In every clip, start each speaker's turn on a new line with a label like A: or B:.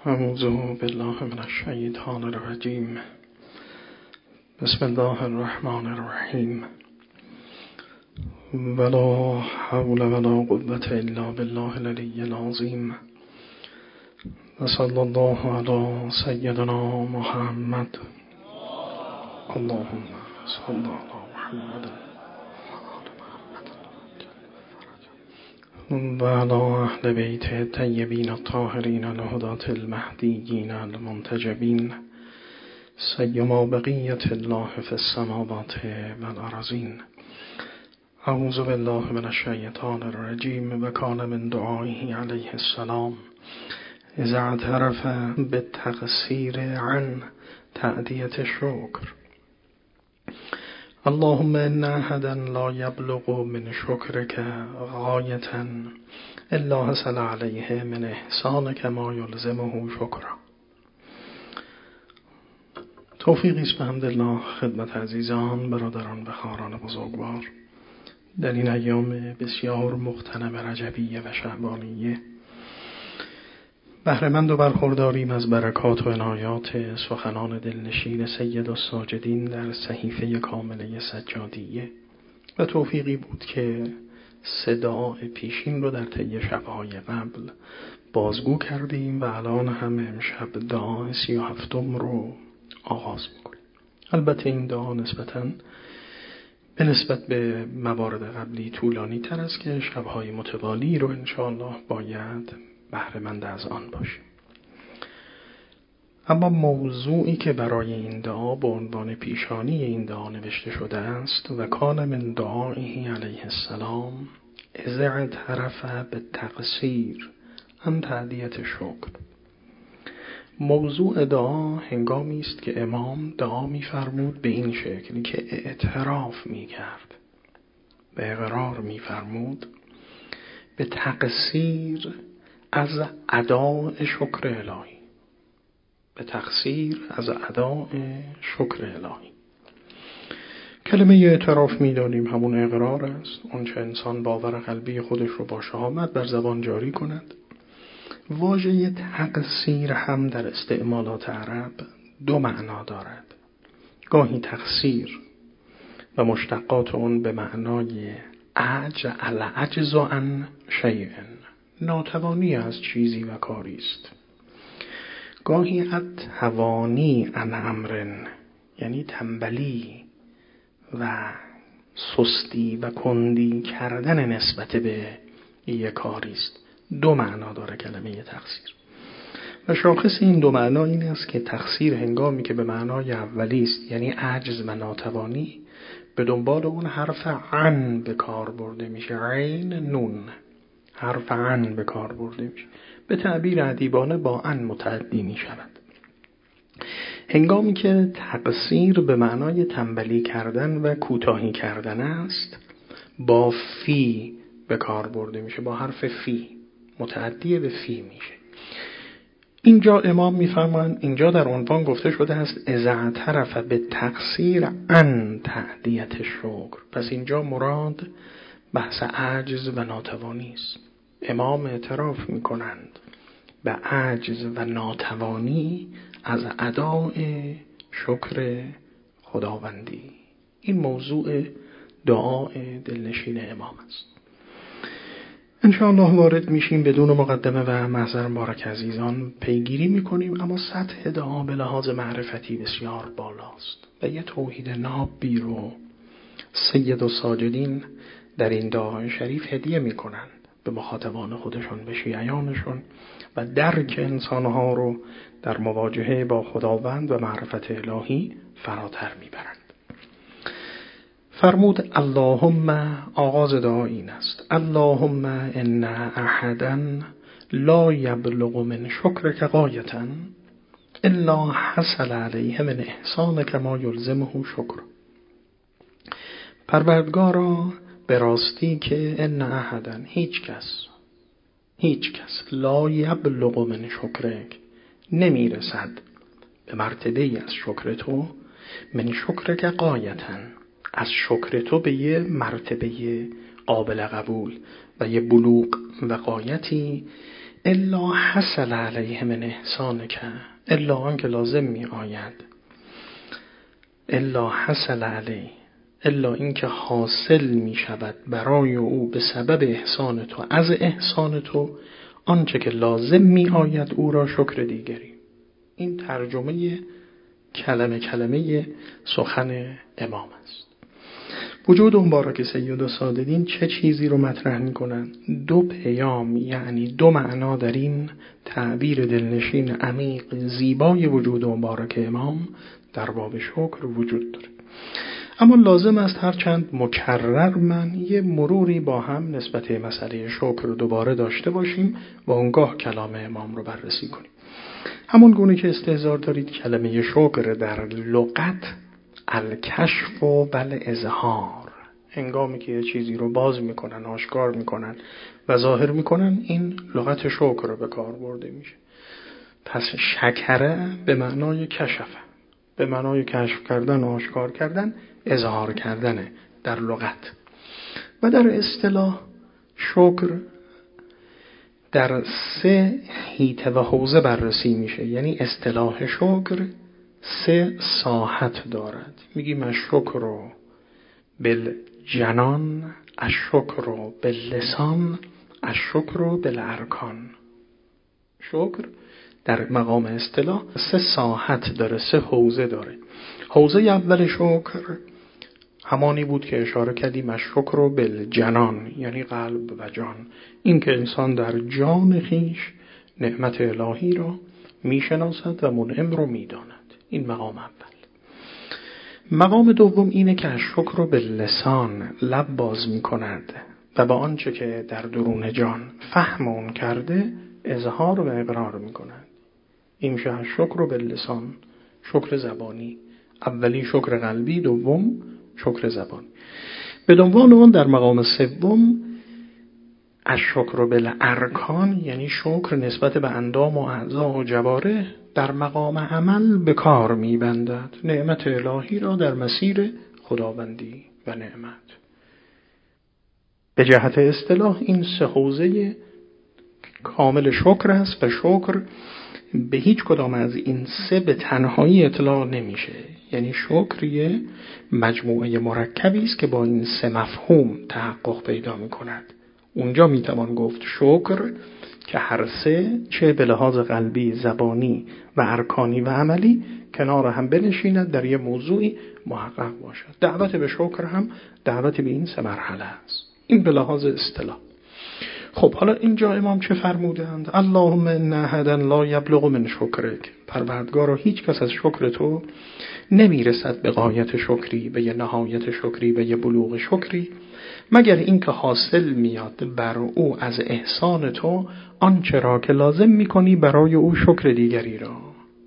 A: اعوذ بالله من الشیطان الرجیم. بسم الله الرحمن الرحیم. ولا حول ولا قوة الا بالله العلی العظیم. وصلی الله علی سیدنا محمد. اللهم صل علی محمد و علی اهل بیت الطیبین الطاهرین الهداة المهدیین المنتجبین، سیما بقیة الله فی السماوات والارضین. اعوذ بالله من الشیطان الرجیم. و کان من دعائه علیه السلام اذا اعترف بالتقصیر عن تأدیة الشکر. اللهم ان احدا لا یبلغ من شکرک غایة الا حصل علیه من احسانک ما یلزمه شکرا. توفیقی است بحمدالله خدمت عزیزان، برادران و خواهران بزرگوار در این ایام بسیار مغتنم رجبیه و شعبانیه بهره‌مند و برخورداریم از برکات و عنایات سخنان دلنشین سید الساجدین در صحیفه کامله سجادیه و توفیقی بود که صدای پیشین رو در طی شب‌های قبل بازگو کردیم و الان هم امشب دعای 37 رو آغاز می‌کنیم. البته این دعا به نسبت به موارد قبلی طولانی تر است که شب‌های متوالی رو انشاءالله باید بهره‌مند از آن باشیم. اما موضوعی که برای این دعا به عنوان پیشانی این دعا نوشته شده است و کان من دعائه علیه السلام اذا اعترف بالتقصیر عن تأدیة شکر. موضوع دعا هنگامی است که امام دعا می‌فرمود به این شکل که اعتراف می‌کرد و اقرار می‌فرمود به تقصیر از اداء شکر الهی، به تقصیر از اداء شکر الهی. کلمه اعتراف می‌دانیم همون اقرار است، اون چه انسان باور قلبی خودش رو با شهامت بر زبان جاری کند. واژه تقصیر هم در استعمالات عرب دو معنا دارد. گاهی تقصیر و مشتقات اون به معنای العجز عن شیء، ناتوانی از چیزی و کاری است. گاهی التوانی عن امر، یعنی تنبلی و سستی و کندی کردن نسبت به یک کاری است. دو معنا داره کلمه تقصیر و شاخص این دو معنا این است که تقصیر هنگامی که به معنای اولی است، یعنی عجز و ناتوانی، به دنبال اون حرف عن به کار برده میشه، عین نون، حرف عن به کار برده میشه، به تعبیر ادیبانه با عن متعدی میشود. هنگامی که تقصیر به معنای تنبلی کردن و کوتاهی کردن است، با فی به کار برده میشه، با حرف فی، متعدی به فی میشه. اینجا امام میفرمایند، اینجا در عنوان گفته شده است اذا اعترف بالتقصیر عن تأدیة شکر. پس اینجا مراد بحث عجز و ناتوانی است. امام اعتراف میکنند به عجز و ناتوانی از اداء شکر خداوندی. این موضوع دعای دلنشین امام است. انشاءالله وارد میشیم، بدون مقدمه و محضر مبارک عزیزان پیگیری میکنیم. اما سطح دعا به لحاظ معرفتی بسیار بالاست و یه توحید نابی رو سید الساجدین در این دعای شریف هدیه میکنند به مخاطبان خودشون، به شیعیانشون، و درک انسانها رو در مواجهه با خداوند و معرفت الهی فراتر میبرند. فرمود اللهم، آغاز دعا این است، اللهم ان احدا لا یبلغ من شکرک غایة الا حصل علیه من احسانک ما یلزمه شکر. پروردگارا، به راستی که ان احدا، هیچ کس لا یبلغ من شکرک، نمیرسد به مرتبه از شکر تو، من شکرک غایة، از شکر تو به یه مرتبه قابل قبول و یه بلوغ و غایتی، الا حصل علیه من احسانک، الا آن که لازم می آید، الا حصل علیه، الا این که حاصل می شود برای او به سبب احسان تو، از احسان تو آنچه که لازم می آید او را شکر دیگری. این ترجمه کلمه کلمه سخن امام است. وجود مبارک سید الساددین چه چیزی رو مطرح می کنند؟ دو پیام، یعنی دو معنا در این تعبیر دلنشین عمیق زیبای وجود مبارک امام در باب شکر وجود داره. اما لازم است هرچند مکرر من یه مروری با هم نسبت مسئله شکر رو دوباره داشته باشیم و اونگاه کلام امام رو بررسی کنیم. همون گونه که استحضار دارید کلمه شکر در لغت الکشف و بل اظهار، هنگامی که یه چیزی رو باز میکنن، آشکار میکنن و ظاهر میکنن، این لغت شکر رو به کار برده میشه. پس شکره به معنای کشفه، به معنای کشف کردن، آشکار کردن، اظهار کردن در لغت. و در اصطلاح شکر در 3 حیطه و حوزه بررسی میشه. یعنی اصطلاح شکر 3 ساحت دارد. میگیم الشکر بالجنان، الشکر باللسان، الشکر بالارکان. شکر در مقام اصطلاح 3 ساحت داره، 3 حوزه داره. حوزه اول شکر همانی بود که اشاره کردیم، الشکر بالجنان، یعنی قلب و جان. این که انسان در جان خیش نعمت الهی را میشناسد و منعم رو میداند. این مقام اول. مقام دوم اینه که الشکر باللسان، لب باز میکند و با آنچه که در درون جان فهم اون کرده اظهار و اقرار میکند. این میشه الشکر باللسان، شکر زبانی. اولی شکر قلبی، دوم شکر زبانی. به عنوان اون در مقام سوم الشکر بالارکان، یعنی شکر نسبت به اندام و اعضا و جواره در مقام عمل به کار میبندد نعمت الهی را در مسیر خداوندی و نعمت. به جهت اصطلاح این 3 حوزه کامل شکر است و شکر به هیچ کدام از این 3 به تنهایی اطلاق نمیشه. یعنی شکر یه مجموعه مرکبی است که با این 3 مفهوم تحقق پیدا میکند. اونجا میتوان گفت شکر که هر 3 چه به لحاظ قلبی، زبانی و ارکانی و عملی کنار هم بنشیند، در یه موضوعی محقق باشد. دعوت به شکر هم دعوت به این 3 مرحله است. این به لحاظ اصطلاح. خب حالا اینجا امام چه فرمودند؟ اللهم ان احدا لا یبلغ من شکرک، پروردگارا هیچ کس از شکر تو نمیرسد به غایت شکری، به یه نهایت شکری، به یه بلوغ شکری، مگر این که حاصل میاد بر او از احسان تو آنچه را که لازم میکنی برای او شکر دیگری را.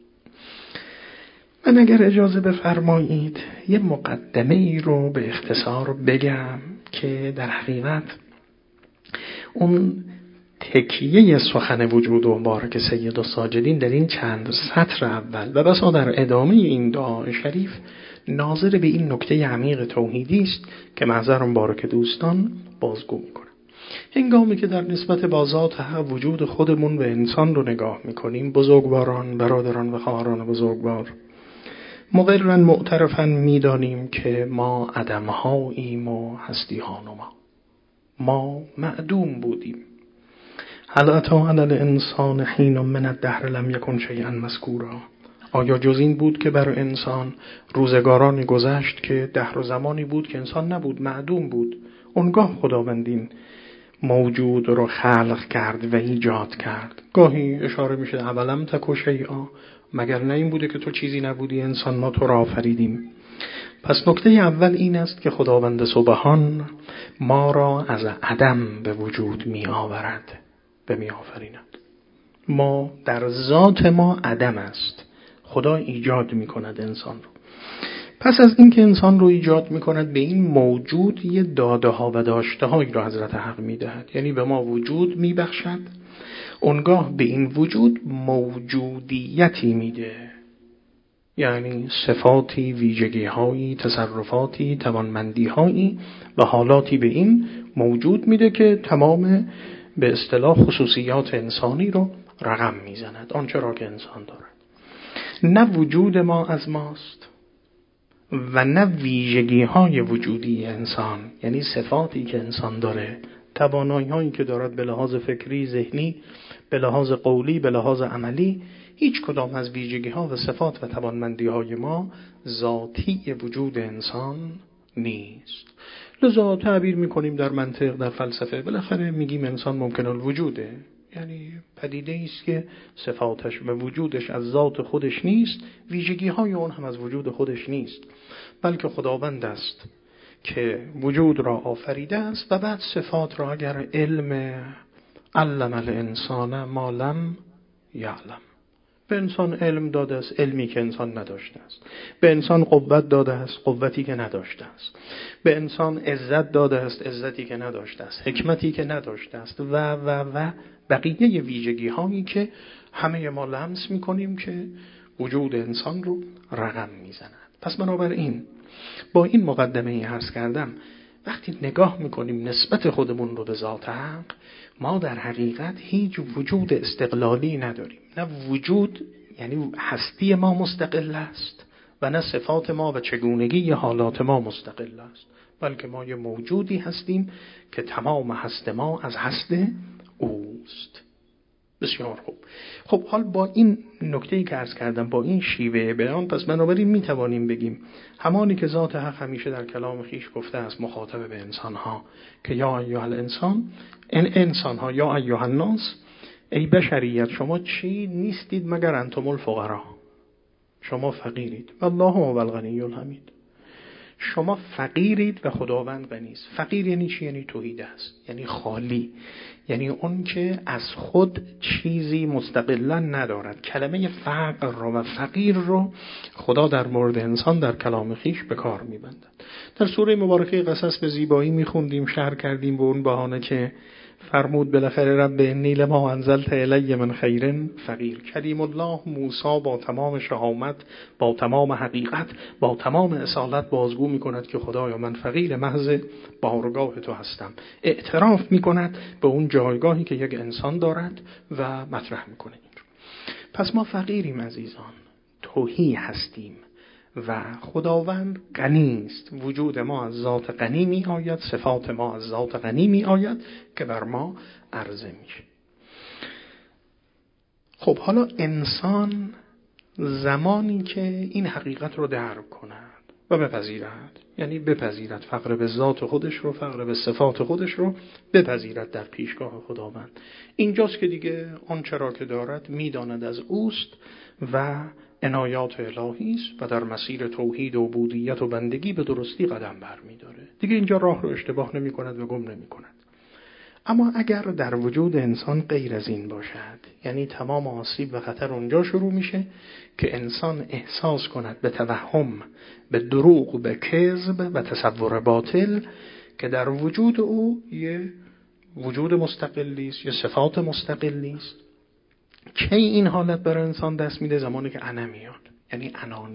A: من اگر اجازه بفرمایید یه مقدمه ای رو به اختصار بگم که در حقیقت اون تکیه سخن وجود مبارک سید الساجدین در این چند سطر اول و بسا در ادامه این دعا شریف ناظر به این نکته عمیق توحیدی است که محضر مبارک دوستان بازگو میکنه. هنگامی که در نسبت با ذات حق وجود خودمون و انسان رو نگاه میکنیم، بزرگواران، برادران و خواهران بزرگوار، مقرراً معترفاً میدانیم که ما عدمهاییم و هستی‌ها ما معدوم بودیم. هل اتی علی الانسان حین من الدهر لم یکن شیئا مذکورا. آیا جز این بود که بر انسان روزگارانی گذشت که دهر و زمانی بود که انسان نبود، معدوم بود. اونگاه خداوند این موجود رو خلق کرد و ایجاد کرد. گاهی اشاره میشه اولم تک شیئا، مگر نه این بوده که تو چیزی نبودی انسان، ما تو را آفریدیم. پس نکته اول این است که خداوند سبحان ما را از عدم به وجود می آورد و می آفریند. ما در ذات ما عدم است، خدا ایجاد می کند انسان رو. پس از اینکه انسان رو ایجاد می کند به این موجود یه داده ها و داشته هایی رو حضرت حق می دهد. یعنی به ما وجود می بخشد، اونگاه به این وجود موجودیتی می ده، یعنی صفاتی، ویژگی‌هایی، تصرفاتی، توانمندی‌هایی و حالاتی به این موجود میده که تمام به اصطلاح خصوصیات انسانی رو رقم میزند، آنچه را که انسان دارد. نه وجود ما از ماست و نه ویژگی های وجودی انسان، یعنی صفاتی که انسان داره، توانایی هایی که دارد به لحاظ فکری، ذهنی، به لحاظ قولی، به لحاظ عملی، هیچ کدام از ویژگی ها و صفات و توانمندی های ما ذاتی وجود انسان نیست. لذا تعبیر میکنیم در منطق، در فلسفه، بالاخره میگیم انسان ممکن الوجوده، یعنی پدیده است که صفاتش و وجودش از ذات خودش نیست، ویژگی های اون هم از وجود خودش نیست، بلکه خداوند است که وجود را آفریده است و بعد صفات را اگر علم علم الانسان ما لم یعلم، به انسان علم داده است، علمی که انسان نداشته است. به انسان قوت داده است، قوتی که نداشته است. به انسان عزت داده است، عزتی که نداشته است، حکمتی که نداشته است و بقیه ویژگی هایی که همه ما لمس میکنیم که وجود انسان رو رقم میزند. پس بنابراین با این مقدمه عرض کردم وقتی نگاه میکنیم نسبت خودمون رو به ذات حق، ما در حقیقت هیچ وجود استقلالی نداریم. نه وجود یعنی هستی ما مستقل است و نه صفات ما و چگونگی حالات ما مستقل است، بلکه ما یه موجودی هستیم که تمام هست ما از هست اوست. بسیار خوب. خب حال با این نکته‌ای که عرض کردم، با این شیوه بیان، پس بنابراین میتوانیم بگیم همانی که ذات حق همیشه در کلام خویش گفته است مخاطب به انسان‌ها که یا ایها الانسان، این انسان‌ها، یا ایها الناس، ای بشریت شما چی نیستید مگر انتم الفقراء، شما فقیرید والله هو الغنی الحمید. شما فقیرید و خداوند غنی است. فقیر یعنی چی؟ یعنی توحید است، یعنی خالی، یعنی اون که از خود چیزی مستقلا ندارد. کلمه فقر رو و فقیر رو خدا در مورد انسان در کلام خویش به کار می‌بندد. در سوره مبارکه قصص به زیبایی می‌خوندیم، شرح کردیم به اون بهانه که فرمود بالاخره رب انی لما انزلت الی من خیر فقیر. کلیم الله موسی با تمام شهامت، با تمام حقیقت، با تمام اصالت بازگو میکند که خدایا من فقیر محض بارگاه تو هستم. اعتراف میکند به اون جایگاهی که یک انسان دارد و مطرح میکنه. پس ما فقیریم عزیزان، تهی هستیم و خداوند غنی است. وجود ما از ذات غنی می آید، صفات ما از ذات غنی می آید که بر ما عرضه میشه. خب حالا انسان زمانی که این حقیقت رو درک کند و بپذیرد، یعنی بپذیرد فقر به ذات خودش رو، فقر به صفات خودش رو بپذیرد در پیشگاه خداوند، اینجاست که دیگه آنچه را که دارد میداند از اوست و عنایات الهی است و در مسیر توحید و عبودیت و بندگی به درستی قدم برمی‌داره. دیگه اینجا راه رو اشتباه نمی‌کند و گم نمی‌کند. اما اگر در وجود انسان غیر از این باشد، یعنی تمام آسیب و خطر اونجا شروع میشه که انسان احساس کند به توهم، به دروغ، به کذب و تصور باطل که در وجود او یه وجود مستقلی است، یه صفات مستقلی است. کی این حالت برای انسان دست میده؟ زمانی که انا میاد، یعنی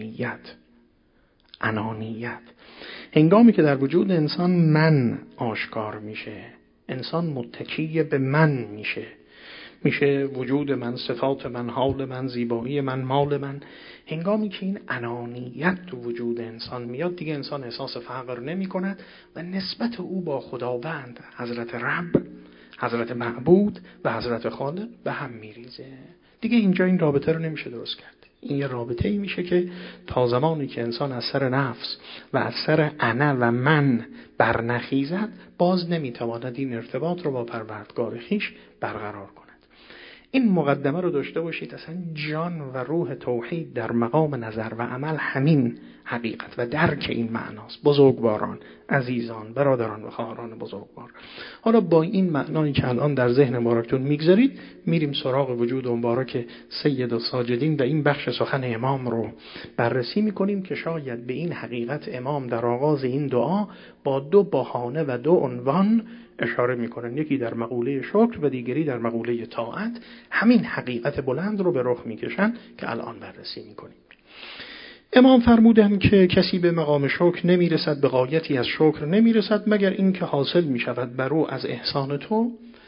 A: انانیت. هنگامی که در وجود انسان من آشکار میشه، انسان متکی به من میشه وجود من، صفات من، حال من، زیبایی من، مال من. هنگامی که این انانیت تو وجود انسان میاد، دیگه انسان احساس فقر نمی کند و نسبت او با خداوند، حضرت رب، حضرت معبود و حضرت خالق به هم میریزه. دیگه اینجا این رابطه رو نمیشه درست کرد. این یه رابطه‌ای میشه که تا زمانی که انسان از سر نفس و از سر انا و من برنخیزد، باز نمیتواند این ارتباط رو با پروردگار خویش برقرار کند. این مقدمه رو داشته باشید، اصلا جان و روح توحید در مقام نظر و عمل همین حقیقت و درک این معناست. بزرگواران، عزیزان، برادران و خواهران بزرگوار، حالا با این معنایی که الان در ذهن مبارکتون میگذارید، میریم سراغ وجود مبارک سید الساجدین و این بخش سخن امام رو بررسی میکنیم که شاید به این حقیقت امام در آغاز این دعا با دو بهانه و دو عنوان اشاره میکنن، یکی در مقوله شکر و دیگری در مقوله طاعت، همین حقیقت بلند رو به رخ میکشن که الان بررسی میکنیم. امام فرمودند که کسی به مقام شکر نمیرسد، به غایتی از شکر نمیرسد، مگر این که حاصل میشود بر او از احسان تو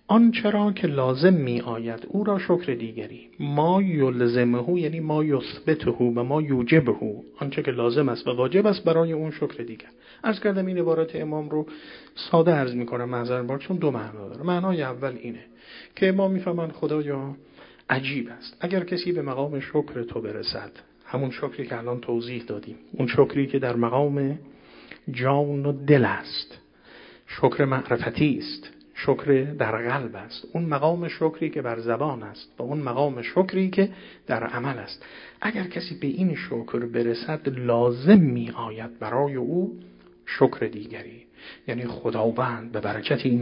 A: آنچه را که لازم می آید او را شکر دیگری. ما یلزمه یعنی ما یثبته و ما یوجبه، آنچه که لازم است و واجب است برای اون شکر دیگر. عرض کردم این عبارت امام رو ساده عرض می کنم معذرت میخوام چون دو معنا داره. معنای اول اینه که امام میفهمن خدایا عجیب است اگر کسی به مقام شکر تو برسد، همون شکری که الان توضیح دادیم، اون شکری که در مقام جان و دل است، شکر معرفتی است، شکر در قلب است، اون مقام شکری که بر زبان است و اون مقام شکری که در عمل است. اگر کسی به این شکر برسد لازم می آید برای او شکر دیگری. یعنی خداوند به برکت این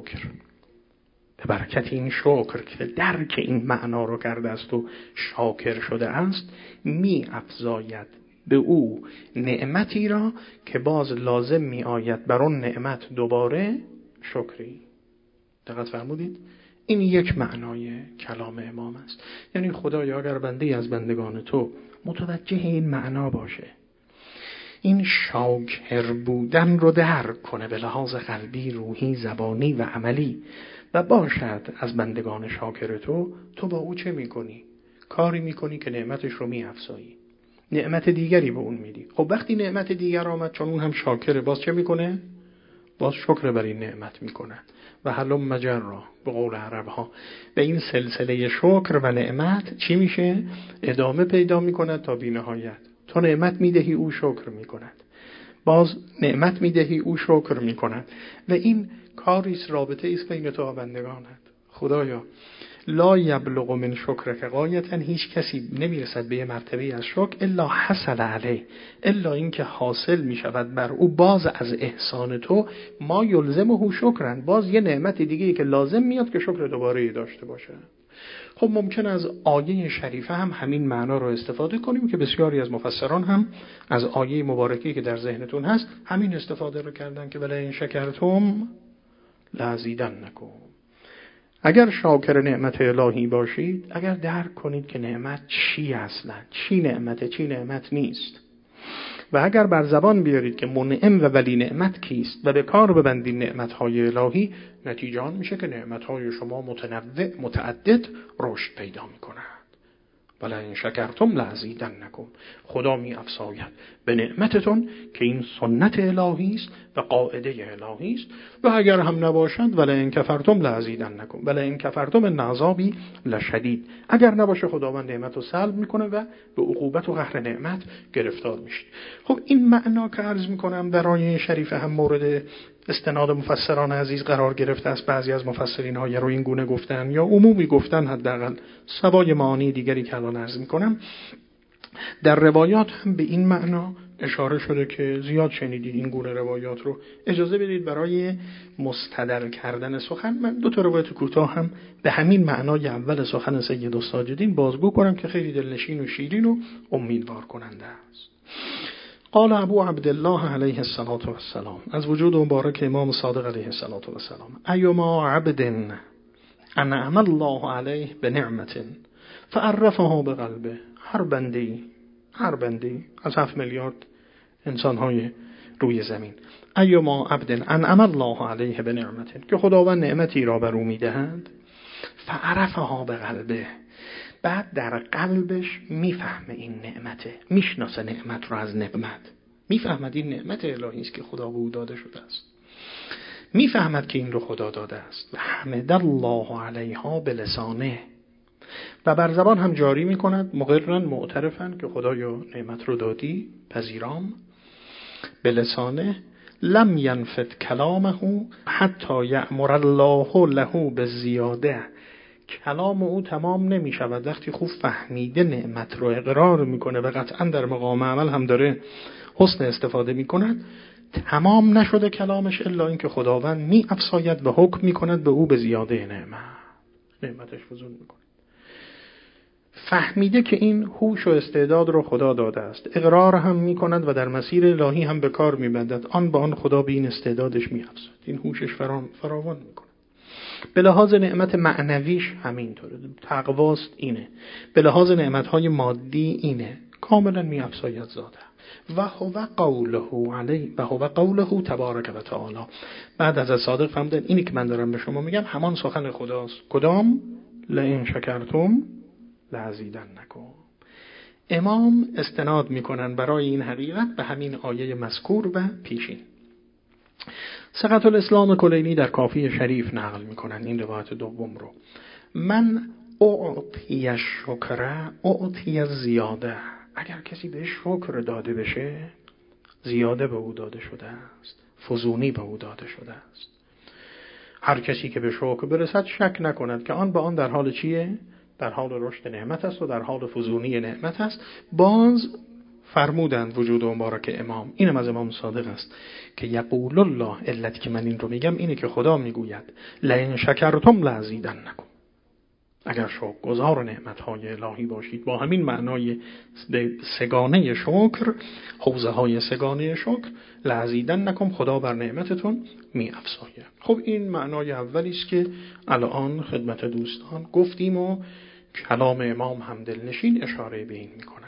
A: شکر که درک این معنا رو کرده است و شاکر شده است، می افزاید به او نعمتی را که باز لازم می آید بر اون نعمت دوباره شکری. دقت فرمودید؟ این یک معنای کلام امام است. یعنی خدایا اگر بنده از بندگان تو متوجه این معنا باشه، این شاکر بودن رو درک کنه به لحاظ قلبی، روحی، زبانی و عملی و باشد از بندگان شاکر تو با او چه میکنی؟ کاری میکنی که نعمتش رو میافزایی، نعمت دیگری به اون میدی. خب وقتی نعمت دیگر آمد چون اون هم شاکره، باز چه میکنه؟ باز شکر بر این نعمت میکنه. و هلم مجرا به قول عرب ها، به این سلسله شکر و نعمت چی میشه؟ ادامه پیدا میکنه تا بی نهایت. تو نعمت میدهی او شکر میکند، باز نعمت میدهی او شکر میکند و این کاریست، رابطه ایست بین تو و بندگانت. خدایا لا یبلغ من شکرک غایتا، هیچ کسی نمیرسد به یه مرتبه از شکر الا حصل علیه، الا اینکه حاصل میشود بر او باز از احسان تو ما یلزمه شکرن، باز یه نعمت دیگه که لازم میاد که شکر دوباره داشته باشه. خب ممکن از آیه شریفه هم همین معنا رو استفاده کنیم که بسیاری از مفسران هم از آیه مبارکی که در ذهنتون هست همین استفاده رو کردن که بلا این شکرتم لازیدنکم. اگر شاکر نعمت الهی باشید، اگر درک کنید که نعمت چی اصلا، چی نعمت نیست، و اگر بر زبان بیارید که منعم و ولی نعمت کیست و به کار ببندید نعمتهای الهی، نتیجه آن میشه که نعمتهای شما متنوع متعدد رشد پیدا میکنند. ولی این شکرتم لازیدنکم، خدا می افزاید به نعمتتون که این سنت الهی است و قاعده الهی است. و اگر هم نباشد ولی این کفرتم لازیدنکم، ولی این کفرتم ان عذابی لشدید، اگر نباشه خداوند نعمت رو سلب میکنه و به عقوبت و قهر نعمت گرفتار میشید. خب این معنا که عرض میکنم در آیه شریفه هم مورد استناد مفسران عزیز قرار گرفته است. بعضی از مفسرین ها رو این گونه گفتن یا عمومی گفتن، حداقل سوای معانی دیگری که الان عرض میکنم. در روایات هم به این معنا اشاره شده که زیاد شنیدید این گونه روایات رو. اجازه بدید برای مستدل کردن سخن من دو تا روایت کوتاه هم به همین معنای اول سخن سید الساجدین بازگو کنم که خیلی دلنشین و شیرین و امیدوار کننده است. قال ابو عبدالله علیه السلام، از وجود مبارک امام صادق علیه السلام، ایما عبد انعم الله علیه بنعمت فعرفه بقلبه، هر بندی از 7 میلیارد انسانهای روی زمین، ایما عبد انعم الله علیه بنعمت، که خداوند نعمتی را بر او میدهند، فعرفه بقلبه، بعد در قلبش میفهمه این نعمته، میشناسه نعمت رو از نعمت، میفهمد این نعمت الهی است که خدا به او داده شده است، میفهمد که این رو خدا داده است و حمد الله علیها بلسانه، و بر زبان هم جاری میکند مقرن معترفن که خدایا نعمت رو دادی، پذیرام، بلسانه لم ینفت کلامه حتی یأمر الله له بالزیاده، کلام او تمام نمی شود وقتی خوب فهمیده نعمت رو اقرار میکنه و قطعا در مقام عمل هم داره حسن استفاده میکند، تمام نشده کلامش الا اینکه خداوند می افزاید و حکم میکند به او به زیاده نعمتش فزون میکنه. فهمیده که این هوش و استعداد رو خدا داده است، اقرار هم میکند و در مسیر الهی هم به کار میبندد، آن با آن خدا به این استعدادش میافزاید، این هوشش فراوان میکنه. به لحاظ نعمت معنویش همینطوره، تقواست اینه، به لحاظ نعمتهای مادی اینه، کاملا میافزاید ذاته. و هو قوله علی و هو قوله تبارک و تعالی. بعد از صادق فهمیدن اینی که من دارم به شما میگم همان سخن خداست. کدام؟ لئن شکرتم لازیدنکم. امام استناد میکنن برای این حقیقت به همین آیه مذکور و پیشین. سقط الاسلام کلینی در کافی شریف نقل میکنن این روایت دوم رو. من اعطی شکر اعطی زیاده. اگر کسی به شکر داده بشه زیاده به او داده شده است، فزونی به او داده شده است. هر کسی که به شکر برسد شک نکند که آن به آن در حال چیه؟ در حال رشد نعمت است و در حال فزونی نعمت است. باز فرمودند وجود مبارک امام، اینم از امام صادق است که یقول الله، علتی که من این رو میگم اینه که خدا میگوید لئن شکرتم لازیدنکم. اگر شکرگزار نعمت‌های الهی باشید، با همین معنای سگانه شکر، حوزه های سگانه شکر، لازیدنکم، خدا بر نعمتتون می‌افزاید. خب این معنای اولی است که الان خدمت دوستان گفتیم و کلام امام هم دلنشین اشاره به این می‌کنه.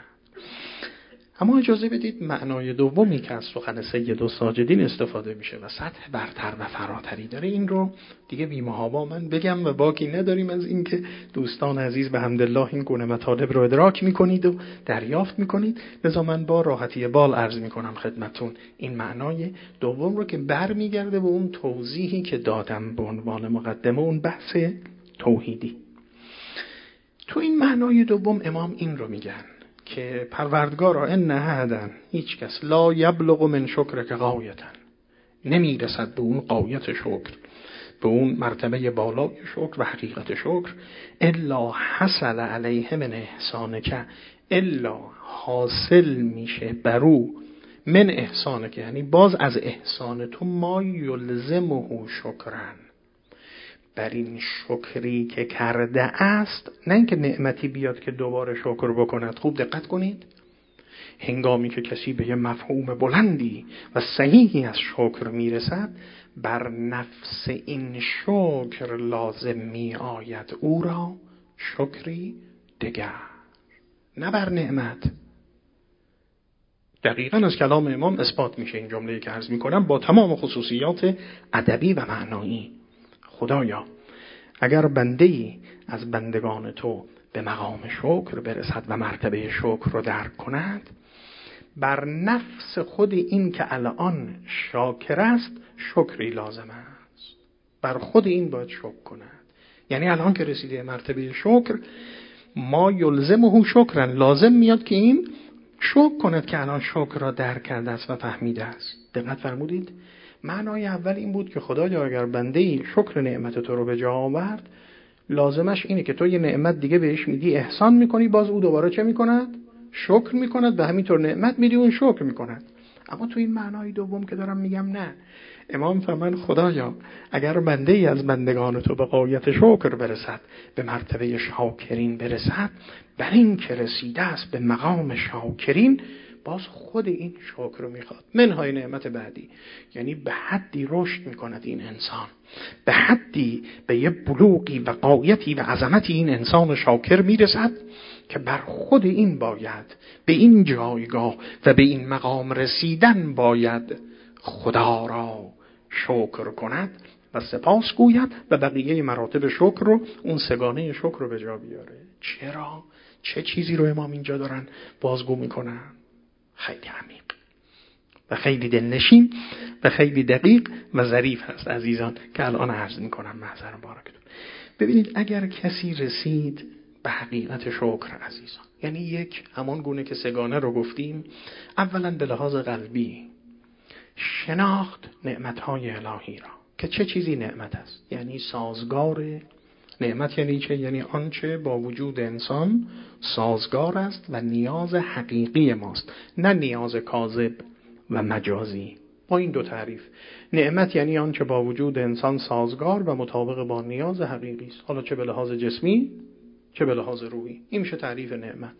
A: اما اجازه بدید معنای دومی که از سخن سید الساجدین استفاده میشه و سطح برتر و فراتری داره، این رو دیگه بی‌محابا من بگم و باکی نداریم از این که دوستان عزیز به حمدالله این گونه مطالب رو ادراک میکنید و دریافت میکنید. لذا من با راحتی بال عرض میکنم خدمتون این معنای دوم رو که برمیگرده به اون توضیحی که دادم به عنوان مقدمه، اون بحث توحیدی. تو این معنای دوم امام این رو میگن که پروردگارا ان احدن، هیچ کس، لا یبلغ من شکرک غایتن، نمیرسد به اون غایت شکر، به اون مرتبه بالای شکر و حقیقت شکر، الا حصل علیه من احسانک، الا حاصل میشه برو من احسانک، یعنی باز از احسان تو، ما یلزمه شکرن، بر این شکری که کرده است. نه اینکه نعمتی بیاد که دوباره شکر بکند. خوب دقت کنید، هنگامی که کسی به یه مفهوم بلندی و صحیحی از شکر میرسد، بر نفس این شکر لازم می آید او را شکری دگر، نه بر نعمت. دقیقاً از کلام امام اثبات میشه این جمله که عرض میکنم با تمام خصوصیات ادبی و معنایی. خدایا اگر بنده‌ای از بندگان تو به مقام شکر برسد و مرتبه شکر رو درک کند، بر نفس خود این که الان شاکر است شکری لازم است. بر خود این باید شکر کند. یعنی الان که رسیده مرتبه شکر، ما یلزمه شکرن، لازم میاد که این شکر کند که الان شکر را درک کرده است و فهمیده است. دقت فرمودید؟ معنای اول این بود که خدایا اگر بنده‌ای شکر نعمت تو رو به جا آورد، لازمش اینه که تو یه نعمت دیگه بهش میدی، احسان میکنی، باز او دوباره چه میکند؟ شکر میکند، به همین طور نعمت میدی اون شکر میکند. اما تو این معنای دوم که دارم میگم نه. امام فرمان خدایا اگر بنده‌ای از بندگان تو به غایت شکر برسد، به مرتبه شاکرین برسد، بر این که رسیده است به مقام شاکرین، باز خود این شکر رو میخواد. منهای نعمت بعدی، یعنی به حدی رشد میکند این انسان، به حدی به یه بلوغی و غایتی و عظمتی این انسان شاکر میرسد که بر خود این باید به این جایگاه و به این مقام رسیدن باید خدا را شکر کند و سپاس گوید و بقیه مراتب شکر رو، اون سگانه شکر رو به جا بیاره. چرا؟ چه چیزی رو امام اینجا دارن بازگو میکنن؟ خیلی عمیق و خیلی دلنشین و خیلی دقیق و ظریف هست عزیزان که الان عرض میکنم محضر مبارکتون. ببینید اگر کسی رسید به حقیقت شکر عزیزان، یعنی یک، همان گونه که سگانه رو گفتیم، اولا به لحاظ قلبی شناخت نعمتهای الهی را که چه چیزی نعمت است، یعنی سازگار نعمت. یعنی چه؟ یعنی آنچه با وجود انسان سازگار است و نیاز حقیقی ماست، نه نیاز کاذب و مجازی. با این دو تعریف نعمت یعنی آنچه با وجود انسان سازگار و مطابق با نیاز حقیقی است، حالا چه به لحاظ جسمی چه به لحاظ روحی. این میشه تعریف نعمت.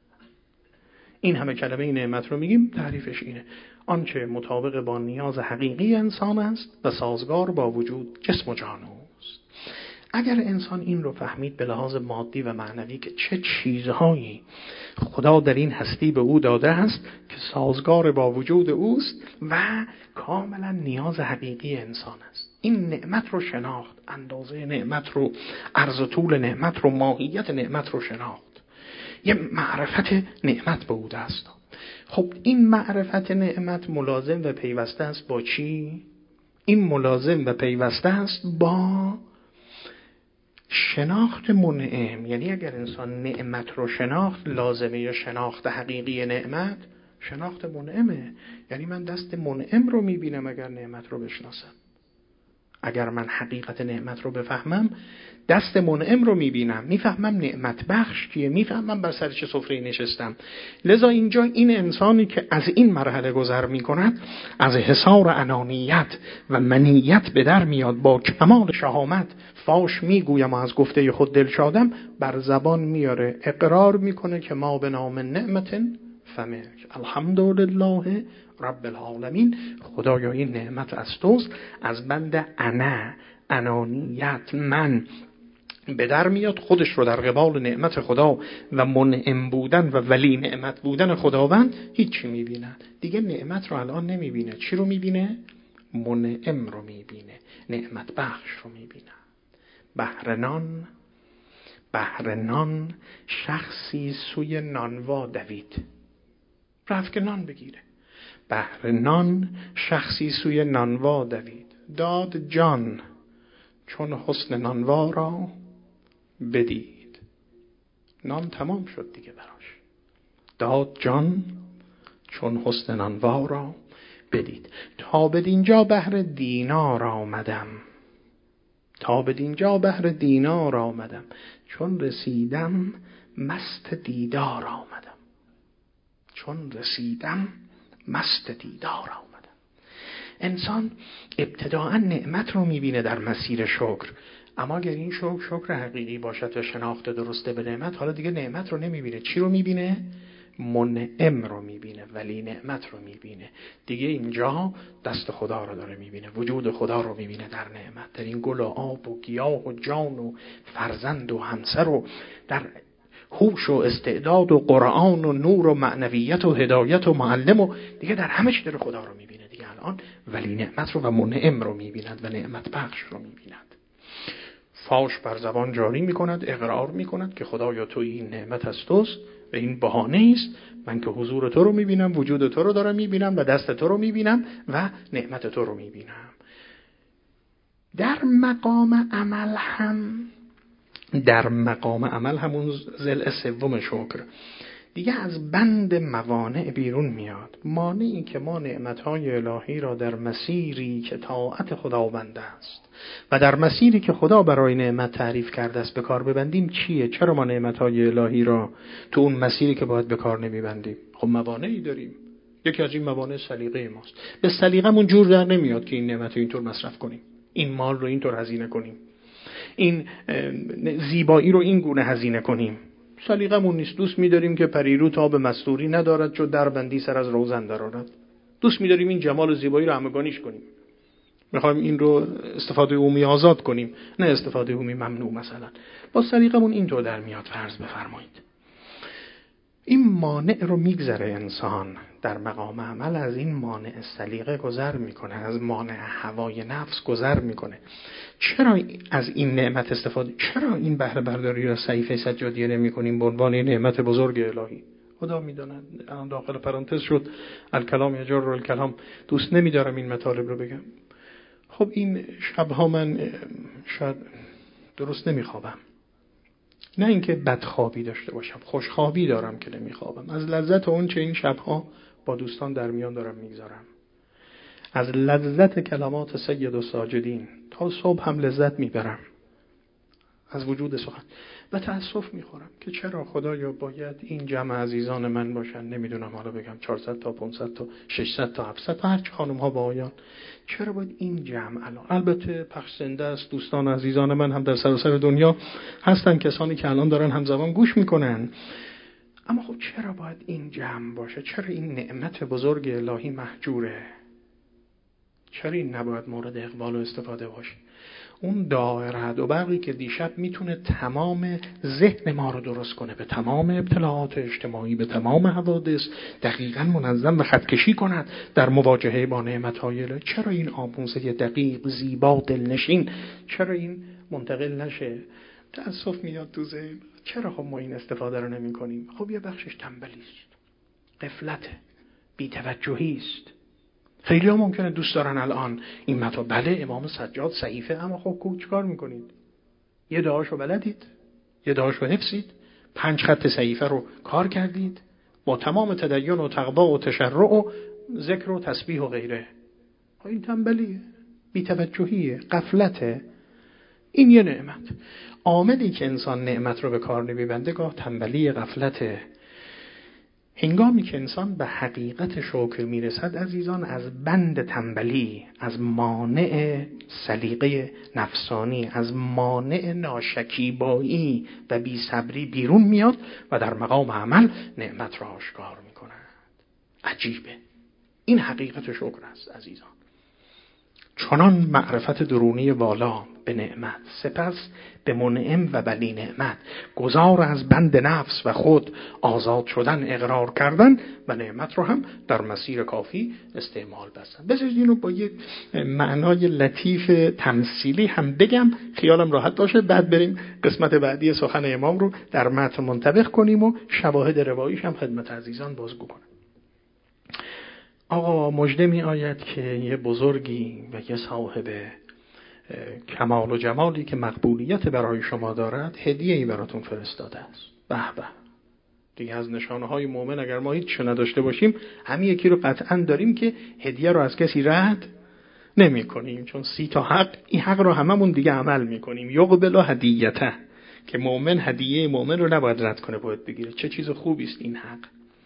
A: این همه کلمه نعمت رو میگیم، تعریفش اینه: آنچه مطابق با نیاز حقیقی انسان است و سازگار با وجود جسم و جان اوست. اگر انسان این رو فهمید به لحاظ مادی و معنوی که چه چیزهایی خدا در این هستی به او داده است که سازگار با وجود اوست و کاملا نیاز حقیقی انسان است. این نعمت رو شناخت، اندازه نعمت رو، عرض و طول نعمت رو، ماهیت نعمت رو شناخت، یه معرفت نعمت به او دست داد. خب این معرفت نعمت ملازم و پیوسته است با چی؟ این ملازم و پیوسته است با شناخت منعم. یعنی اگر انسان نعمت رو شناخت، لازمه یا شناخت حقیقی نعمت شناخت منعمه. یعنی من دست منعم رو میبینم اگر نعمت رو بشناسم. اگر من حقیقت نعمت رو بفهمم، دست منعم رو میبینم، میفهمم نعمت بخش کیه، میفهمم بر سر چه سفره نشستم. لذا اینجا این انسانی که از این مرحله گذر میکند، از حصار انانیت و منیت به در میاد، با کمال شهامت فاش میگویم و از گفته خود دلشادم، بر زبان میاره، اقرار میکنه که ما به نام نعمت فمک الحمدلله رب العالمین. خدایا این نعمت از توست. از بند انانیت، من به در میاد، خودش رو در قبال نعمت خدا و منعم بودن و ولی نعمت بودن خداوند هیچی میبینه. دیگه نعمت رو الان نمیبینه. چی رو میبینه؟ منعم رو میبینه، نعمت بخش رو میبینه. بهر نان شخصی سوی نانوا دوید، رفت که نان بگیره. بهر نان شخصی سوی نانوا دوید، داد جان چون حسن نانوا را بدید. نان تمام شد دیگه براش، داد جان چون حسن نانوا را بدید. تا بدینجا بهر دینار آمدم، تا بدینجا بهر دینار آمدم، چون رسیدم مست دیدار آمدم. چون رسیدم مست دیدار آمدم. انسان ابتداعا نعمت رو میبینه در مسیر شکر، اما اگر این شکر حقیقی باشد و شناخت درسته به نعمت، حالا دیگه نعمت رو نمیبینه. چی رو میبینه؟ منعم رو میبینه، ولی نعمت رو میبینه. دیگه اینجا دست خدا رو داره میبینه، وجود خدا رو میبینه در نعمت، در این گل و آب و گیاه و جان و فرزند و همسر و در هوش و استعداد و قرآن و نور و معنویت و هدایت و معلم و دیگه در همه چی داره خدا رو میبینه دیگه الان. ولی نعمت رو و منعم رو میبیند و نعمت بخش رو میبیند. فاش بر زبان جاری میکند، اقرار میکند که خدایا تو این نعمت از توست و این بهانه است. من که حضور تو رو میبینم، وجود تو رو دارم میبینم و دست تو رو میبینم و نعمت تو رو میبینم. در مقام عمل همون ضلع سوم شکر دیگه از بند موانع بیرون میاد. مانعی که ما نعمتهای الهی را در مسیری که طاعت خداوند است و در مسیری که خدا برای نعمت تعریف کرده است به کار ببندیم چیه؟ چرا ما نعمتهای الهی را تو اون مسیری که باید به کار نمیبندیم؟ خب موانعی داریم. یکی از این موانع سلیقه ماست. به سلیقمون جور در نمیاد که این نعمت رو اینطور مصرف کنیم، این مال رو اینطور هزینه کنیم، این زیبایی رو این گونه هزینه کنیم. سلیقمون نیست. دوست می‌داریم که پریرو تاب مستوری ندارد چو دربندی سر از روزن درآرد. دوست می‌داریم این جمال و زیبایی رو همگانیش کنیم. می‌خوایم این رو استفاده عمومی آزاد کنیم، نه استفاده عمومی ممنوع. مثلا با سلیقمون اینطور در میاد. فرض بفرمایید این مانع رو میگذره انسان در مقام عمل، از این مانع سلیقه گذر میکنه، از مانع هوای نفس گذر میکنه. چرا از این نعمت استفاده، چرا این بهره برداری را صحیفه سجادیه نمی کنیم به عنوان نعمت بزرگ الهی؟ خدا میداند. الان داخل پرانتز شد الکلام یجر الکلام، دوست نمیدارم این مطالب رو بگم. خب این شبها من شاید درست نمیخوابم، نه اینکه بدخوابی داشته باشم، خوشخوابی دارم که نمیخوابم. از لذت اون چه این شبها با دوستان در میان دارم میگذارم، از لذت کلمات سید و ساجدین تا صبح هم لذت میبرم از وجود سخن و تأسف میخورم که چرا خدایا باید این جمع عزیزان من باشن، نمیدونم حالا بگم 400 تا 500 تا 600 تا 700 تا هرچی خانم ها با آیان، چرا باید این جمع الان؟ البته پخش زنده است، دوستان عزیزان من هم در سراسر دنیا هستن، کسانی که الان دارن همزمان گوش میکنن، اما خب چرا باید این جمع باشه؟ چرا این نعمت بزرگ الهی محجوره؟ چرا این نباید مورد اقبال و استفاده باشه؟ اون دائره و برقی که دیشب میتونه تمام ذهن ما رو درست کنه، به تمام ابتلاعات اجتماعی، به تمام حوادث دقیقاً منظم و خطکشی کند در مواجهه با نعمت‌های الهی. چرا این آموزه دقیق، زیبا، دلنشین، چرا این منتقل نشه؟ تأسف میاد تو ذهن. چرا خب ما این استفاده رو نمی کنیم؟ خب یه بخشش تنبلی است، غفلته، بی‌توجهی است. خیلی ها ممکنه دوست دارن الان این مطلب، بله امام سجاد صحیفه، اما خب چیکار میکنید؟ یه دعاشو بلدید، یه دعاشو حفظید، 5 خط صحیفه رو کار کردید با تمام تدین و تقوا و تشرع و ذکر و تسبیح و غیره. این تنبلیه، بی‌توجهیه، غفلته. این یه نعمت. عاملی که انسان نعمت رو به کار نمیبنده گاه تنبلی، غفلته. هنگامی که انسان به حقیقت شکر میرسد عزیزان، از بند تنبلی، از مانع سلیقه نفسانی، از مانع ناشکیبایی و بی صبری بیرون میاد و در مقام عمل نعمت را آشکار میکند. عجیبه. این حقیقت شکر است عزیزان. چنان معرفت درونی والا به نعمت، سپس به منعم و ولی نعمت، گذار از بند نفس و خود، آزاد شدن، اقرار کردن و نعمت رو هم در مسیر کافی استعمال بستن. بذارید اینو با یک معنای لطیف تمثیلی هم بگم خیالم راحت باشه، بعد بریم قسمت بعدی سخن امام رو در متن منطبق کنیم و شواهد رواییش هم خدمت عزیزان بازگو کنیم. آقا مژده می آید که یه بزرگی و یه صاحب کمال و جمالی که مقبولیت برای شما دارد هدیه‌ای براتون فرستاده است. به به. دیگه از نشانه‌های مؤمن اگر ما هیچ نداشته باشیم، همین یکی رو قطعاً داریم که هدیه رو از کسی رد نمی کنیم، چون 30 تا حق، این حق رو هممون دیگه عمل می کنیم. یقبل هدیته، که مؤمن هدیه مؤمن رو نباید رد کنه، باید بگیره. چه چیز خوبی است این حق.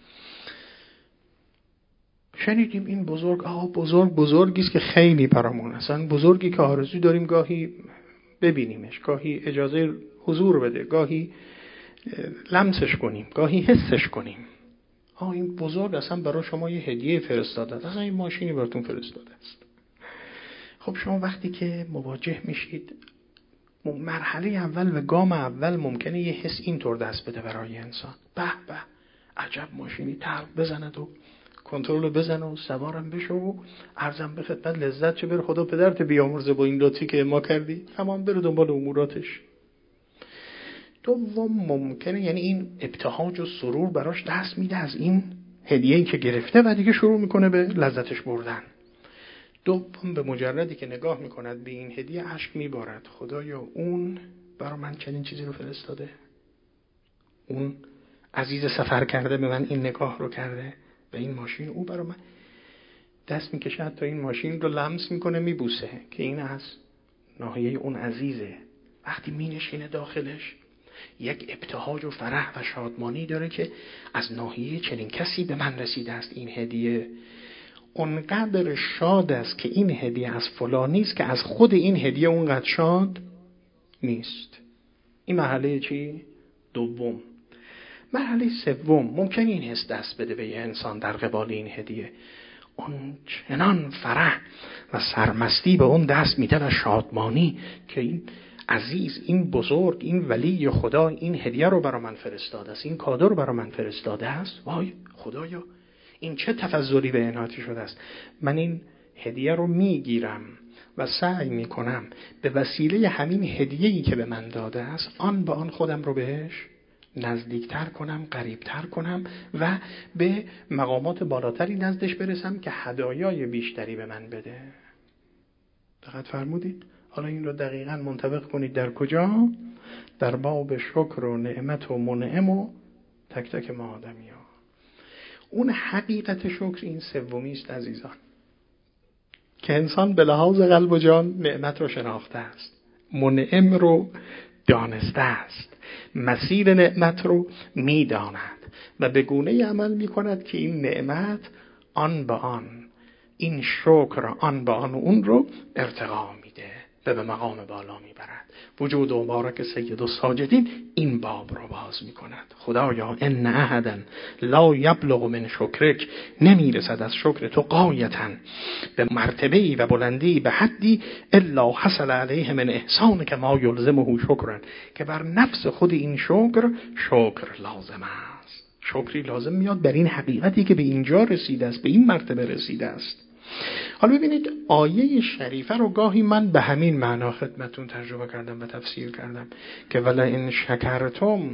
A: شنیدیم این بزرگ، بزرگی است که خیلی برامون، اصلا بزرگی که آرزو داریم گاهی ببینیمش، گاهی اجازه حضور بده، گاهی لمسش کنیم، گاهی حسش کنیم. این بزرگ اصلا برای شما یه هدیه فرستاده، اصلا این ماشینی براتون فرستاده است. خب شما وقتی که مواجه میشید، مرحله اول و گام اول ممکنه یه حس اینطور دست بده برای انسان، به به عجب ماشینی، ترق بزند و کنترل بزن و سوارم بشو و عرضم به خدمت لذت چه بر خدا پدرت بیامرزه با این لطفی که ما کردی، تمام بره دنبال اموراتش. دوم ممکنه یعنی این ابتهاج و سرور براش دست میده از این هدیه‌ای که گرفته و دیگه شروع میکنه به لذتش بردن. دوم به مجردی که نگاه میکند به این هدیه اشک میبارد، خدایا اون برای من چنین چیزی رو فرستاده، اون عزیز سفر کرده به من این نگاه رو کرده و این ماشین او برای من دست میکشه، حتی این ماشین رو لمس میکنه، میبوسه که این از ناحیه اون عزیزه. وقتی مینشینه داخلش یک ابتهاج و فرح و شادمانی داره که از ناحیه چنین کسی به من رسیده است این هدیه. اونقدر شاد است که این هدیه از فلانی است که از خود این هدیه اونقدر شاد نیست. این مرحله چی؟ دوم. مرحله سوم ممکن این حس دست بده به یه انسان در قبال این هدیه، اون چنان فرح و سرمستی به اون دست میده و شادمانی که این عزیز، این بزرگ، این ولی خدا این هدیه رو برای من فرستاده است، این کادو رو برای من فرستاده است. وای خدایا این چه تفضلی به عنایتی شده است. من این هدیه رو میگیرم و سعی میکنم به وسیله همین هدیه‌ای که به من داده است آن به آن خودم رو بهش نزدیکتر کنم، قریبتر کنم و به مقامات بالاتری نزدش برسم که هدایای بیشتری به من بده. دقت فرمودید؟ حالا این رو دقیقاً منطبق کنید در کجا؟ در باب شکر و نعمت و منعم و تک تک ما آدمی ها. اون حقیقت شکر این سومی است عزیزان، که انسان به لحاظ قلب و جان نعمت رو شناخته است، منعم رو دانسته است، مسیر نعمت رو میداند و به گونه عمل میکند که این نعمت آن به آن، این شکر آن به آن اون رو ارتقا میده. به مقام بالا میبرد. وجود مبارک سید الساجدین این باب رو باز میکند. خدایا ان احدا لا یبلغ من شکرک، نمیرسد از شکر تو غایتا به مرتبه‌ای و بلندی به حدی الا حصل علیه من احسان که ما یلزمه شکرن، که بر نفس خود این شکر لازم است. شکری لازم میاد بر این حقیقتی که به اینجا رسیده است، به این مرتبه رسیده است. حالا ببینید آیه شریفه رو گاهی من به همین معنا خدمتون ترجمه کردم و تفسیر کردم که ولئن شکرتم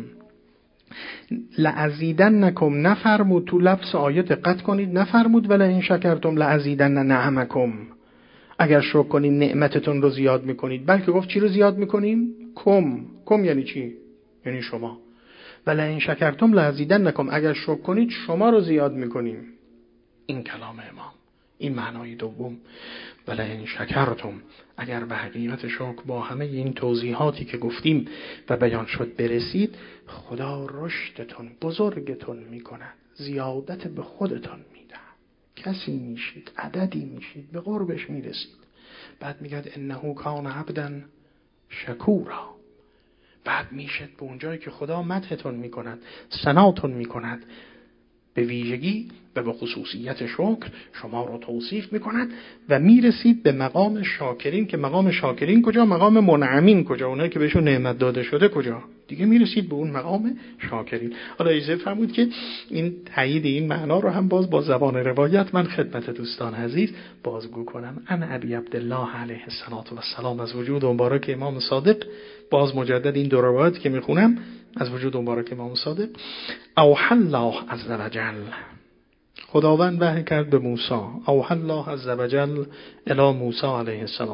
A: لازیدنکم، نفرمود تو لفظ آیه دقت کنید، نفرمود ولئن شکرتم لازیدن نعمکم، اگر شکر کنید نعمتتون رو زیاد میکنید، بلکه گفت چی رو زیاد میکنیم؟ کم یعنی چی؟ یعنی شما. ولئن شکرتم لازیدنکم، اگر شکر کنید شما رو زیاد میکنیم. این کلام امام، این معنای دوم. ولئن شکرتم، اگر به حقیقت شکر با همه این توضیحاتی که گفتیم و بیان شد برسید، خدا رشدتون، بزرگتون میکند، زیادت به خودتون میده، کسی میشید، عددی میشید، به قربش میرسید. بعد میگه انه کان عبدا شکورا، بعد میشد به اونجایی که خدا مدحتون میکند، ثناتون میکند، به ویژگی و به خصوصیت شکر شما رو توصیف میکند و میرسید به مقام شاکرین، که مقام شاکرین کجا؟ مقام منعمین کجا؟ اونایی که بهشون نعمت داده شده کجا؟ دیگه میرسید به اون مقام شاکرین. حالا اجازه فرمود که این تایید این معنا رو هم باز با زبان روایت من خدمت دوستان عزیز بازگو کنم. ان ابی عبدالله علیه السلام، از وجود مبارک امام صادق، باز مجدد این دو روایت که میخونم از وجود مبارک امام صادق، اوحى الله عز وجل، خداوند وحی کرد به موسی، اوحى الله عز وجل الی موسی علیه السلام،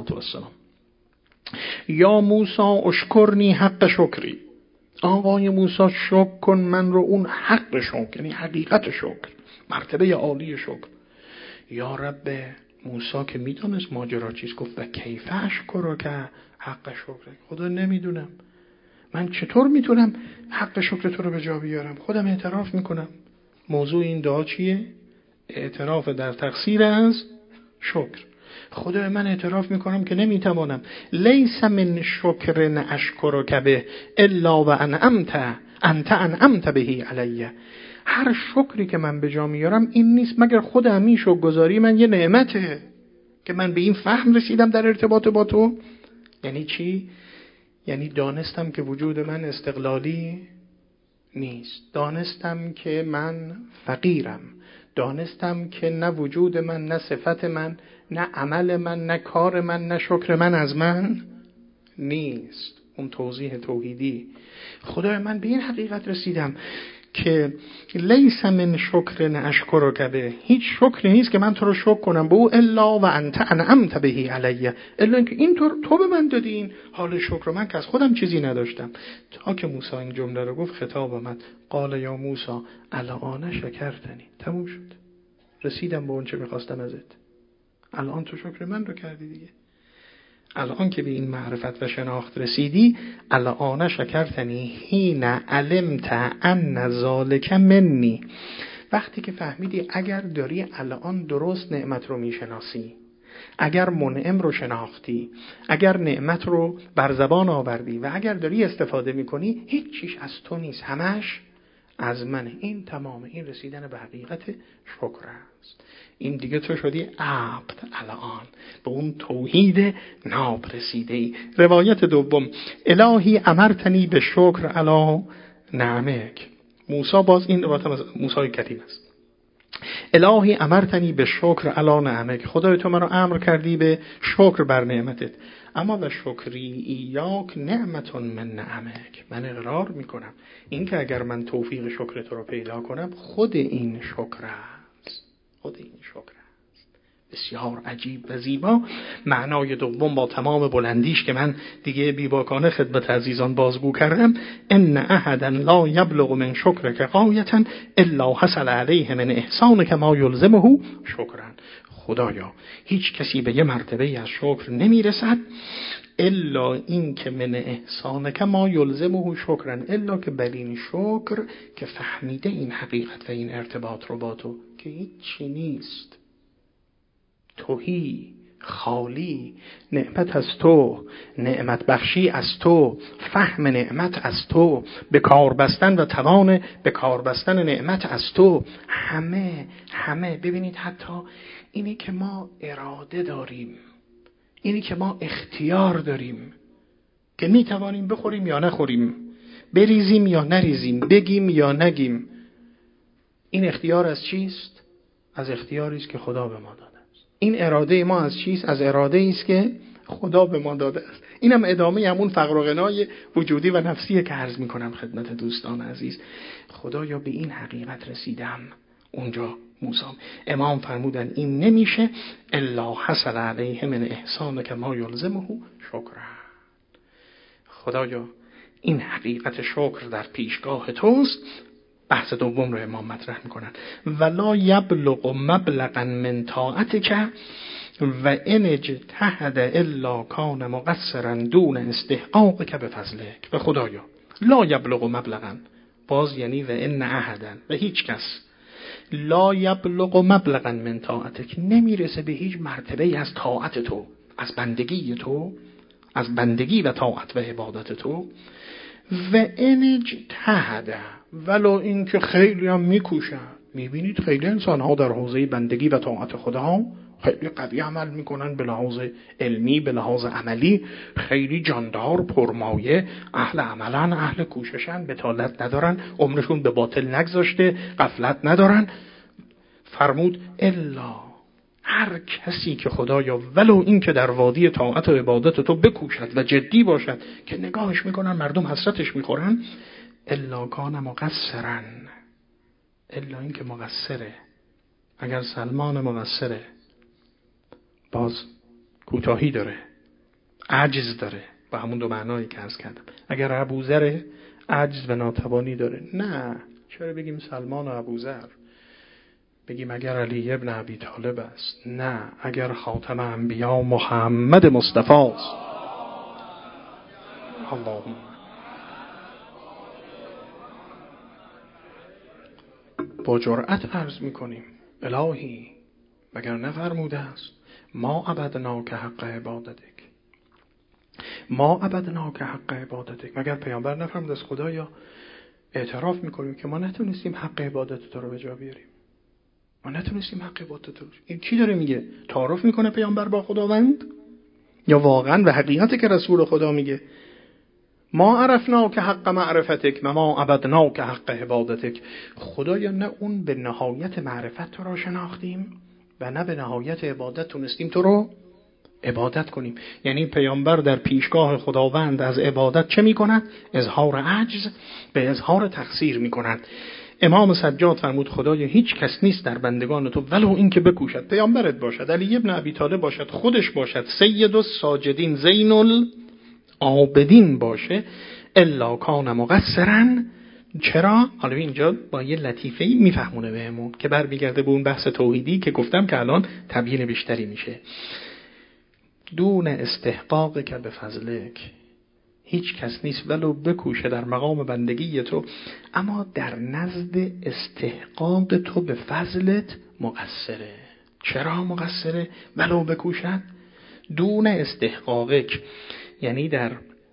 A: یا موسی اشکرنی حق شکری، آقای موسی شکر کن من رو اون حق شکر، یعنی حقیقت شکر، مرتبه عالی شکر. یا رب، موسی که میدونست ماجرا چیست گفت و کیف اشکر که حق شکر، خدا نمیدونم من چطور میتونم حق شکر تو رو به جا بیارم، خودم اعتراف میکنم. موضوع این دعا چیه؟ اعتراف در تقصیر از شکر. خدا من اعتراف میکنم که نمیتوانم. لیس من شکر اشکرک به الا و انت انعمت بهی علیه، هر شکری که من به جا میارم این نیست مگر خود همین شکرگزاری من یه نعمته که من به این فهم رسیدم در ارتباط با تو. یعنی چی؟ یعنی دانستم که وجود من استقلالی نیست، دانستم که من فقیرم، دانستم که نه وجود من، نه صفت من، نه عمل من، نه کار من، نه شکر من از من نیست. اون توضیح توحیدی. خدای من به این حقیقت رسیدم که لیس من شکر اشکرک به، هیچ شکری نیست که من تو رو شکر کنم به او الا و انت انعمت بهی علیه، الا اینکه اینطور تو به من دادی این حال شکر، من که از خودم چیزی نداشتم. تا که موسی این جمله رو گفت خطاب آمد، قال یا موسی الان شکرتنی، تموم شد، رسیدم به اون چه میخواستم ازت، الان تو شکر من رو کردی دیگه. الان که به این معرفت و شناخت رسیدی، الان شکرتنی حین علمت ان ذالک منی، وقتی که فهمیدی اگر داری الان درست نعمت رو میشناسی، اگر منعم رو شناختی، اگر نعمت رو بر زبان آوردی و اگر داری استفاده میکنی، هیچ چیز از تو نیست، همش از منه. این تمامه، این رسیدن به حقیقت شکر است. این دیگه تو شدی عبد الان، به اون توحید ناب رسیدی. روایت دوم، الهی امرتنی به شکر علی نعمک، موسی، باز این روایت از موسی کریم است. الهی امرتنی به شکر علی نعمک، خدای تو مرا امر کردی به شکر بر نعمتت. اما و شکری ایاک نعمتون من نعمک، من اقرار میکنم این که اگر من توفیق شکر تو رو پیدا کنم، خود این شکر است، خود این شکر است. بسیار عجیب و زیبا. معنای دوم با تمام بلندیش که من دیگه بیباکانه خدمت عزیزان بازگو کردم، ان احدا لا یبلغ من شکرک غایتا الا حصل علیه من احسانک ما یلزمه شکرا. خدایا هیچ کسی به یه مرتبه از شکر نمیرسد الا این که من احسانک ما یلزمه شکرا، الا که بر این شکر که فهمیده این حقیقت و این ارتباط رو با تو که هیچ چی نیست، توهی خالی، نعمت از تو، نعمت بخشی از تو، فهم نعمت از تو، به کار بستن و توان به کار بستن نعمت از تو. همه ببینید، حتی اینی که ما اراده داریم، اینی که ما اختیار داریم که می توانیم بخوریم یا نخوریم، بریزیم یا نریزیم، بگیم یا نگیم، این اختیار از چیست؟ از اختیاری است که خدا به ما داده است. این اراده ما از چیست؟ از اراده است که خدا به ما داده است. اینم ادامه همون فقر و غنای وجودی و نفسیه که عرض میکنم خدمت دوستان عزیز. خدایا به این حقیقت رسیدم. اونجا موسی امام فرمودن این نمیشه الا حصل علیه من احسان که ما یلزمه شکر. خدایا این حقیقت شکر در پیشگاه توست. بحث دوم رو امام مطرح میکنن. ولا یبلغ مبلغا من طاعتک و ان اجتهد الا کان مقصرا دون استحقاقک بفضلک. و خدایا لا یبلغ مبلغا، باز یعنی و ان احدا، و هیچ کس لا یبلغ مبلغا من طاعتک، نمیرسه به هیچ مرتبه از طاعت تو، از بندگی تو، از بندگی و طاعت و عبادت تو. و ان اجتهد، ولو این که خیلی هم میکوشن. میبینید خیلی انسان ها در حوزه بندگی و طاعت خدا خیلی قوی عمل میکنن، به لحاظ علمی، به لحاظ عملی خیلی جاندار، پرمایه، اهل عملن، اهل کوششن، بتالت ندارن، عمرشون به باطل نگذاشته، غفلت ندارن. فرمود الا، هر کسی که خدایا ولو این که در وادی طاعت و عبادت تو بکوشد و جدی باشد که نگاهش میکنن مردم حسرتش میخورن، الا کان مقصرن، الا این که مقصره. اگر سلمان مقصره، باز کوتاهی داره، عجز داره، با همون دو معنایی که عرض کردم. اگر ابوذر عجز و ناتوانی داره، نه چرا بگیم سلمان و ابوذر؟ بگیم اگر علی ابن ابی طالب است، نه اگر خاتم انبیا محمد مصطفی است. اللهم با جرأت عرض میکنیم الهی مگر نفرموده است ما عبدناک حق عبادتک، ما عبدناک حق عبادتک؟ مگر پیامبر نفرموده است خدایا اعتراف میکنیم که ما نتونستیم حق عبادت تو رو به جا بیاریم، ما نتونستیم حق عبادت تو رو. این چی داره میگه؟ تعارف میکنه پیامبر با خداوند یا واقعا به حقیقتی که رسول خدا میگه؟ ما عرفنا که حق معرفتک و ما عبدنا که حق عبادتک. خدایا نه اون به نهایت معرفت تو را شناختیم و نه به نهایت عبادت تونستیم تو رو عبادت کنیم. یعنی پیامبر در پیشگاه خداوند از عبادت چه میکند؟ اظهار عجز به اظهار تقصیر میکند. امام سجاد فرمود خدایا هیچ کس نیست در بندگان تو ولو این که بکوشد، پیامبرت باشد، علی ابن ابی طالب باشد، خودش باشد، سید الساجدین زین العابدین باشه، الا کان مقصرا. چرا؟ حالا اینجا با یه لطیفه‌ای میفهمونه بهمون که برمیگرده به اون بحث توحیدی که گفتم که الان تبیین بیشتری میشه. دون استحقاق که به فضلک، هیچ کس نیست ولو بکوشه در مقام بندگی تو، اما در نزد استحقاق تو به فضلت مقصره. چرا مقصره؟ ولو بکوشد. دون استحقاقک یعنی در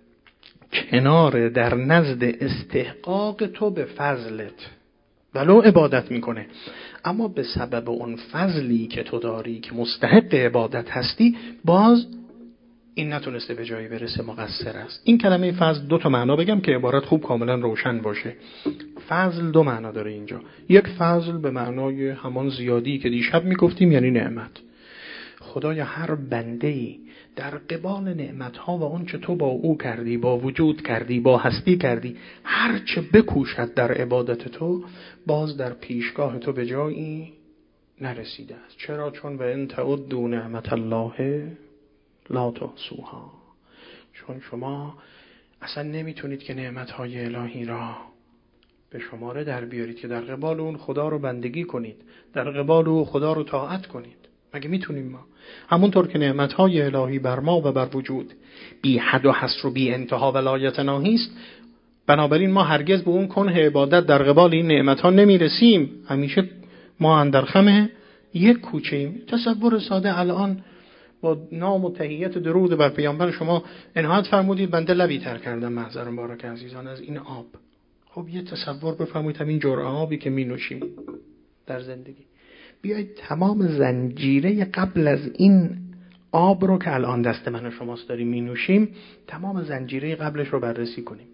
A: کنار، در نزد استحقاق تو به فضلت، ولو عبادت میکنه اما به سبب اون فضلی که تو داری که مستحق عبادت هستی، باز این نتونسته به جایی برسه، مقصر است. این کلمه فضل دو تا معنا بگم که عبارت خوب کاملا روشن باشه. فضل دو معنا داره اینجا. یک فضل به معنای همان زیادی که دیشب میگفتیم، یعنی نعمت. خدایا هر بنده‌ای در قبال نعمت‌ها و اون چه تو با او کردی، با وجود کردی، با هستی کردی، هر چه بکوشد در عبادت تو، باز در پیشگاه تو به جایی نرسیده است. چرا؟ چون و ان تعدوا نعمت الله لا تحصوها. چون شما اصلا نمیتونید که نعمت‌های الهی را به شماره در بیارید که در قبال اون خدا رو بندگی کنید، در قبال اون خدا رو طاعت کنید. مگه میتونیم ما؟ همونطور که نعمت‌های الهی بر ما و بر وجود بی حد و حصر و بی انتها ولایت ناهی است، بنابراین ما هرگز به اون کنه عبادت در قبال این نعمت‌ها نمیرسیم. همیشه ما اندر خم یک کوچه‌ایم. تصور ساده الان با نام و تحیت درود بر پیامبر شما عنایت فرمودید بنده لبی تر کردم محضر مبارک عزیزان از این آب. خب یه تصور بفرمایید همین جرعه آبی که می نوشیم در زندگی، بیایید تمام زنجیره قبل از این آب رو که الان دست من و شماست داریم می نوشیم، تمام زنجیره قبلش رو بررسی کنیم.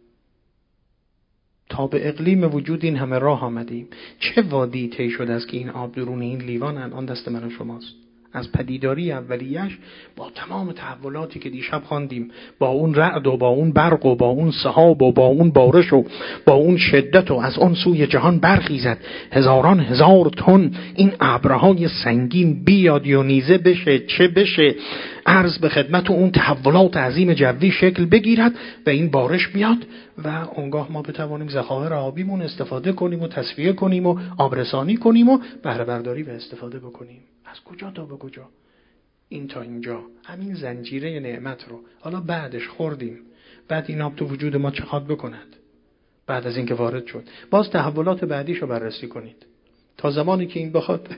A: تا به اقلیم وجود این همه راه آمدیم، چه وادی طی شده است که این آب درون این لیوان الان دست من و شماست. از پدیداری اولیش با تمام تحولاتی که دیشب خواندیم، با اون رعد و با اون برق و با اون سحاب و با اون بارش و با اون شدت و از اون سوی جهان برخیزد هزاران هزار تن این ابرهای سنگین بیاد و نیزه بشه چه بشه، عرض به خدمت اون تحولات عظیم جوی شکل بگیرد و این بارش بیاد و اونگاه ما بتوانیم ذخایر آبیمون استفاده کنیم و تصفیه کنیم و آبرسانی کنیم و بهره برداری و استفاده بکنیم. از کجا تا به کجا؟ این تا اینجا همین زنجیره نعمت رو حالا بعدش خوردیم، بعد این آب تو وجود ما چه خواد بکند؟ بعد از اینکه وارد شد باز تحولات بعدیش رو بررسی کنید تا زمانی که این بخواد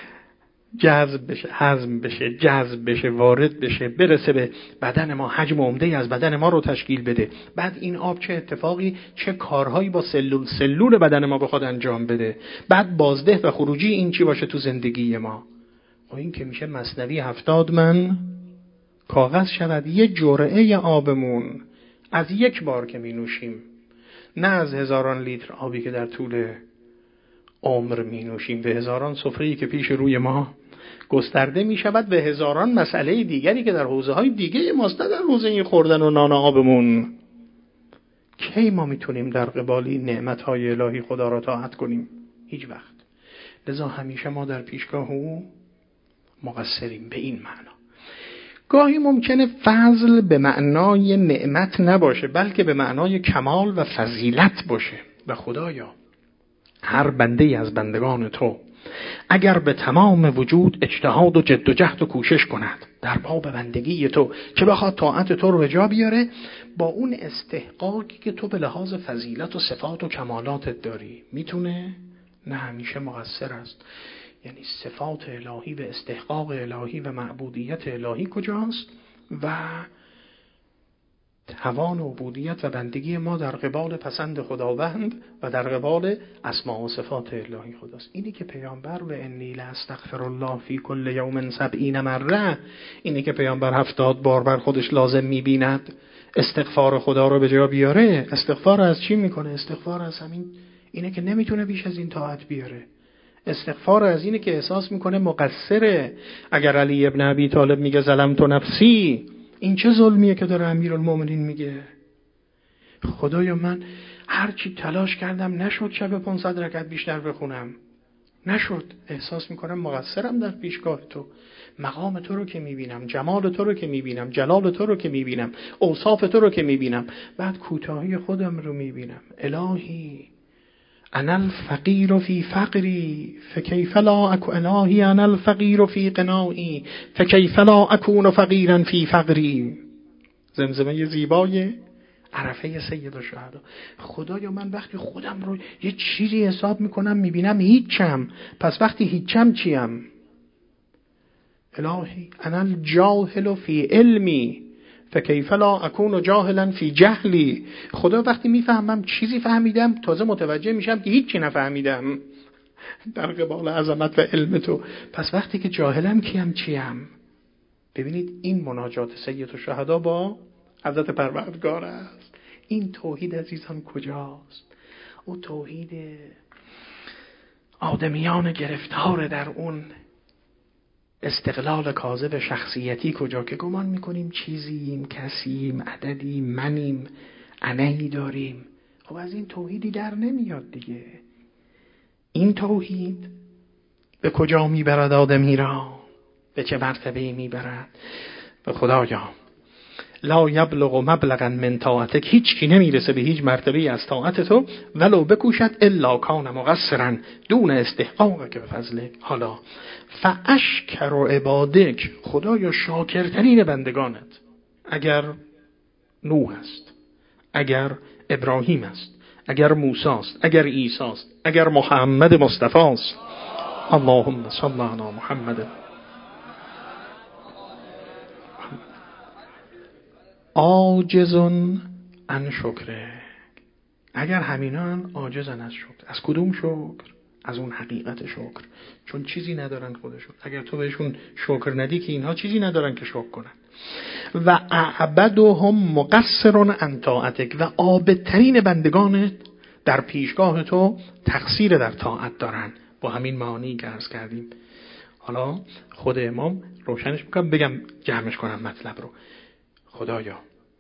A: جذب بشه، هضم بشه، جذب بشه، وارد بشه، برسه به بدن ما، حجم عمده‌ای از بدن ما رو تشکیل بده. بعد این آب چه اتفاقی، چه کارهایی با سلول بدن ما بخواد انجام بده. بعد بازده و خروجی این چی باشه تو زندگی ما. و این که میشه مثنوی 70 من کاغذ شود یه جرعه آبمون از یک بار که می نوشیم، نه از هزاران لیتر آبی که در طول عمر می نوشیم، به هزاران سفره‌ای که پیش روی ما گسترده می شود، به هزاران مسئله دیگری که در حوزه های دیگه ماست، نه در حوزه این خوردن و نان آبمون. کی ما میتونیم در قبالی نعمت های الهی خدا را طاعت کنیم؟ هیچ وقت. لذا همیشه ما در پیشگاه او مقصریم به این معنا. گاهی ممکنه فضل به معنای نعمت نباشه، بلکه به معنای کمال و فضیلت باشه. و خدایا هر بنده از بندگان تو اگر به تمام وجود اجتهاد و جد و جهد و کوشش کند در باب بندگی تو که بخواد طاعت تو رو به جا بیاره، با اون استحقاقی که تو به لحاظ فضیلت و صفات و کمالاتت داری، میتونه؟ نه، همیشه مقصر است. یعنی صفات الهی و استحقاق الهی و معبودیت الهی کجاست و توان و عبودیت و بندگی ما در قبال پسند خداوند و در قبال اسماء و صفات الهی خداست. اینی که پیامبر و انی لاستغفر الله فی کل یوم 70 مره، اینی که پیامبر 70 بار بر خودش لازم میبیند استغفار خدا رو به جا بیاره. استغفار از چی میکنه؟ استغفار از همین اینه که نمیتونه بیش از این طاعت بیاره. استغفار از اینه که احساس میکنه مقصره. اگر علی ابن ابی طالب میگه ظلمت نفسی، این چه ظلمیه که داره امیرالمومنین میگه؟ خدایا من هرچی تلاش کردم نشد شب 500 رکعت بیشتر بخونم، نشد. احساس میکنم مقصرم در پیشگاه تو. مقام تو رو که میبینم، جمال تو رو که میبینم، جلال تو رو که میبینم، اوصاف تو رو که میبینم، بعد کوتاهی خودم رو میبینم. الهی انا الفقیر فی فقری فکیف لا اکون، الهی انا الفقیر فی قناعی فکیف لا اکون فقیرا فی فقری. زمزمه زیبای عرفه سید الشهدا. خدایا من وقتی خودم رو یه چیزی حساب میکنم میبینم هیچم، پس وقتی هیچم چیم؟ الهی انا الجاهل فی علمی فکیف لا اکون جاهلا فی جهلی. خدا وقتی میفهمم چیزی فهمیدم، تازه متوجه میشم که هیچی نفهمیدم در قبال عظمت و علم تو، پس وقتی که جاهلم کیم چیم؟ ببینید این مناجات سید الشهدا با حضرت پروردگار است. این توحید عزیزان کجاست؟ او توحید آدمیان گرفتار در اون استقلال کاذب شخصیتی کجا، که گمان میکنیم چیزیم، کسیم، عددیم، منیم، انهی داریم. خب از این توحیدی در نمیاد دیگه. این توحید به کجا میبرد آدمی را؟ به چه مرتبه‌ای میبرد؟ به خدایا لا یبلغ مبلغا من طاعتک، هیچ کی نمیرسه به هیچ مرتبه‌ای از طاعت تو، ولو بکوشد الا کان مقصرا دون استحقاق که به فضلک. حالا فاشکر عبادک، خدایا شاکرترین بندگانت اگر نوح است، اگر ابراهیم است، اگر موسی است، اگر عیسی است، اگر محمد مصطفی است، اللهم صل علی محمد عاجز عن شکره. اگر همینان عاجزن از شکر. از کدوم شکر؟ از اون حقیقت شکر، چون چیزی ندارن خودشون. اگر تو بهشون شکر ندی که اینها چیزی ندارن که شکر کنن. و اعبدهم مقصر عن طاعتک، و عابدترین بندگانت در پیشگاه تو تقصیر در طاعت دارن. با همین معانی که عرض کردیم. حالا خود امام روشنش میکنم، بگم جمعش کنم مطلب رو. خدایا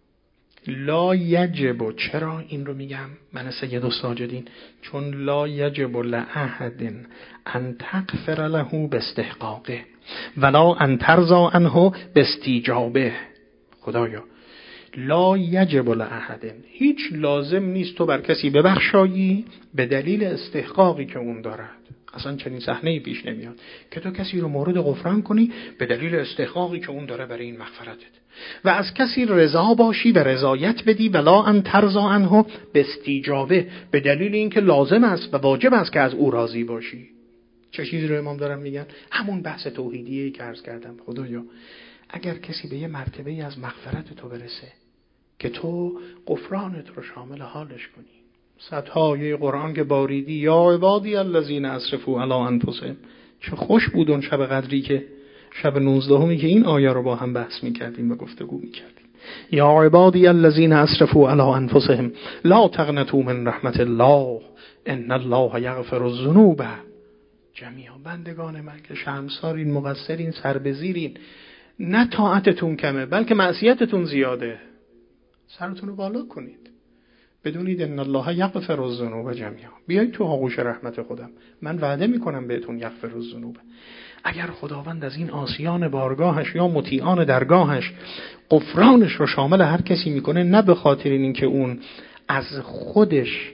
A: لا یجب، چرا این رو میگم من سید الساجدین؟ چون لا یجب لأحد ان تغفر له باستحقاقه ولا ان ترضى عنه باستیجابه. خدایا لا یجب لأحد، هیچ لازم نیست تو بر کسی ببخشایی به دلیل استحقاقی که اون دارد. اصلا چنین صحنه‌ای پیش نمیاد که تو کسی رو مورد غفران کنی به دلیل استحقاقی که اون داره برای این مغفرتت، و از کسی رضا باشی و رضایت بدی ولا ان ترضى عنه باستیجابه، به دلیل اینکه لازم است و واجب است که از او راضی باشی. چه چیزی رو امام دارم میگن؟ همون بحث توحیدیه که عرض کردم. خدایا اگر کسی به یه مرتبه از مغفرت تو برسه که تو غفرانت رو شامل حالش کنی، صدهای قرآن که باریدی یا عبادی الذین اسرفوا علی انفسهم، چه خوش بود اون شب قدری که شب 19 که این آیه رو با هم بحث می‌کردیم و گفتگو می‌کردیم. یا عبادی الذین اسرفوا علی انفسهم لا تقنطوا من رحمت الله ان الله یغفر الذنوب جمیعا. بندگان من که شرمسارین، مقصرین، سربزیرین، نه طاعتتون کمه بلکه معصیتتون زیاده، سرتون رو بالا کنید، بدونید ان الله یغفر الذنوب جمیعا. بیایید تو آغوش رحمت خودم، من وعده میکنم بهتون یغفر الذنوب. اگر خداوند از این عاصیان بارگاهش یا مطیعان درگاهش غفرانش رو شامل هر کسی میکنه، نه به خاطر این که اون از خودش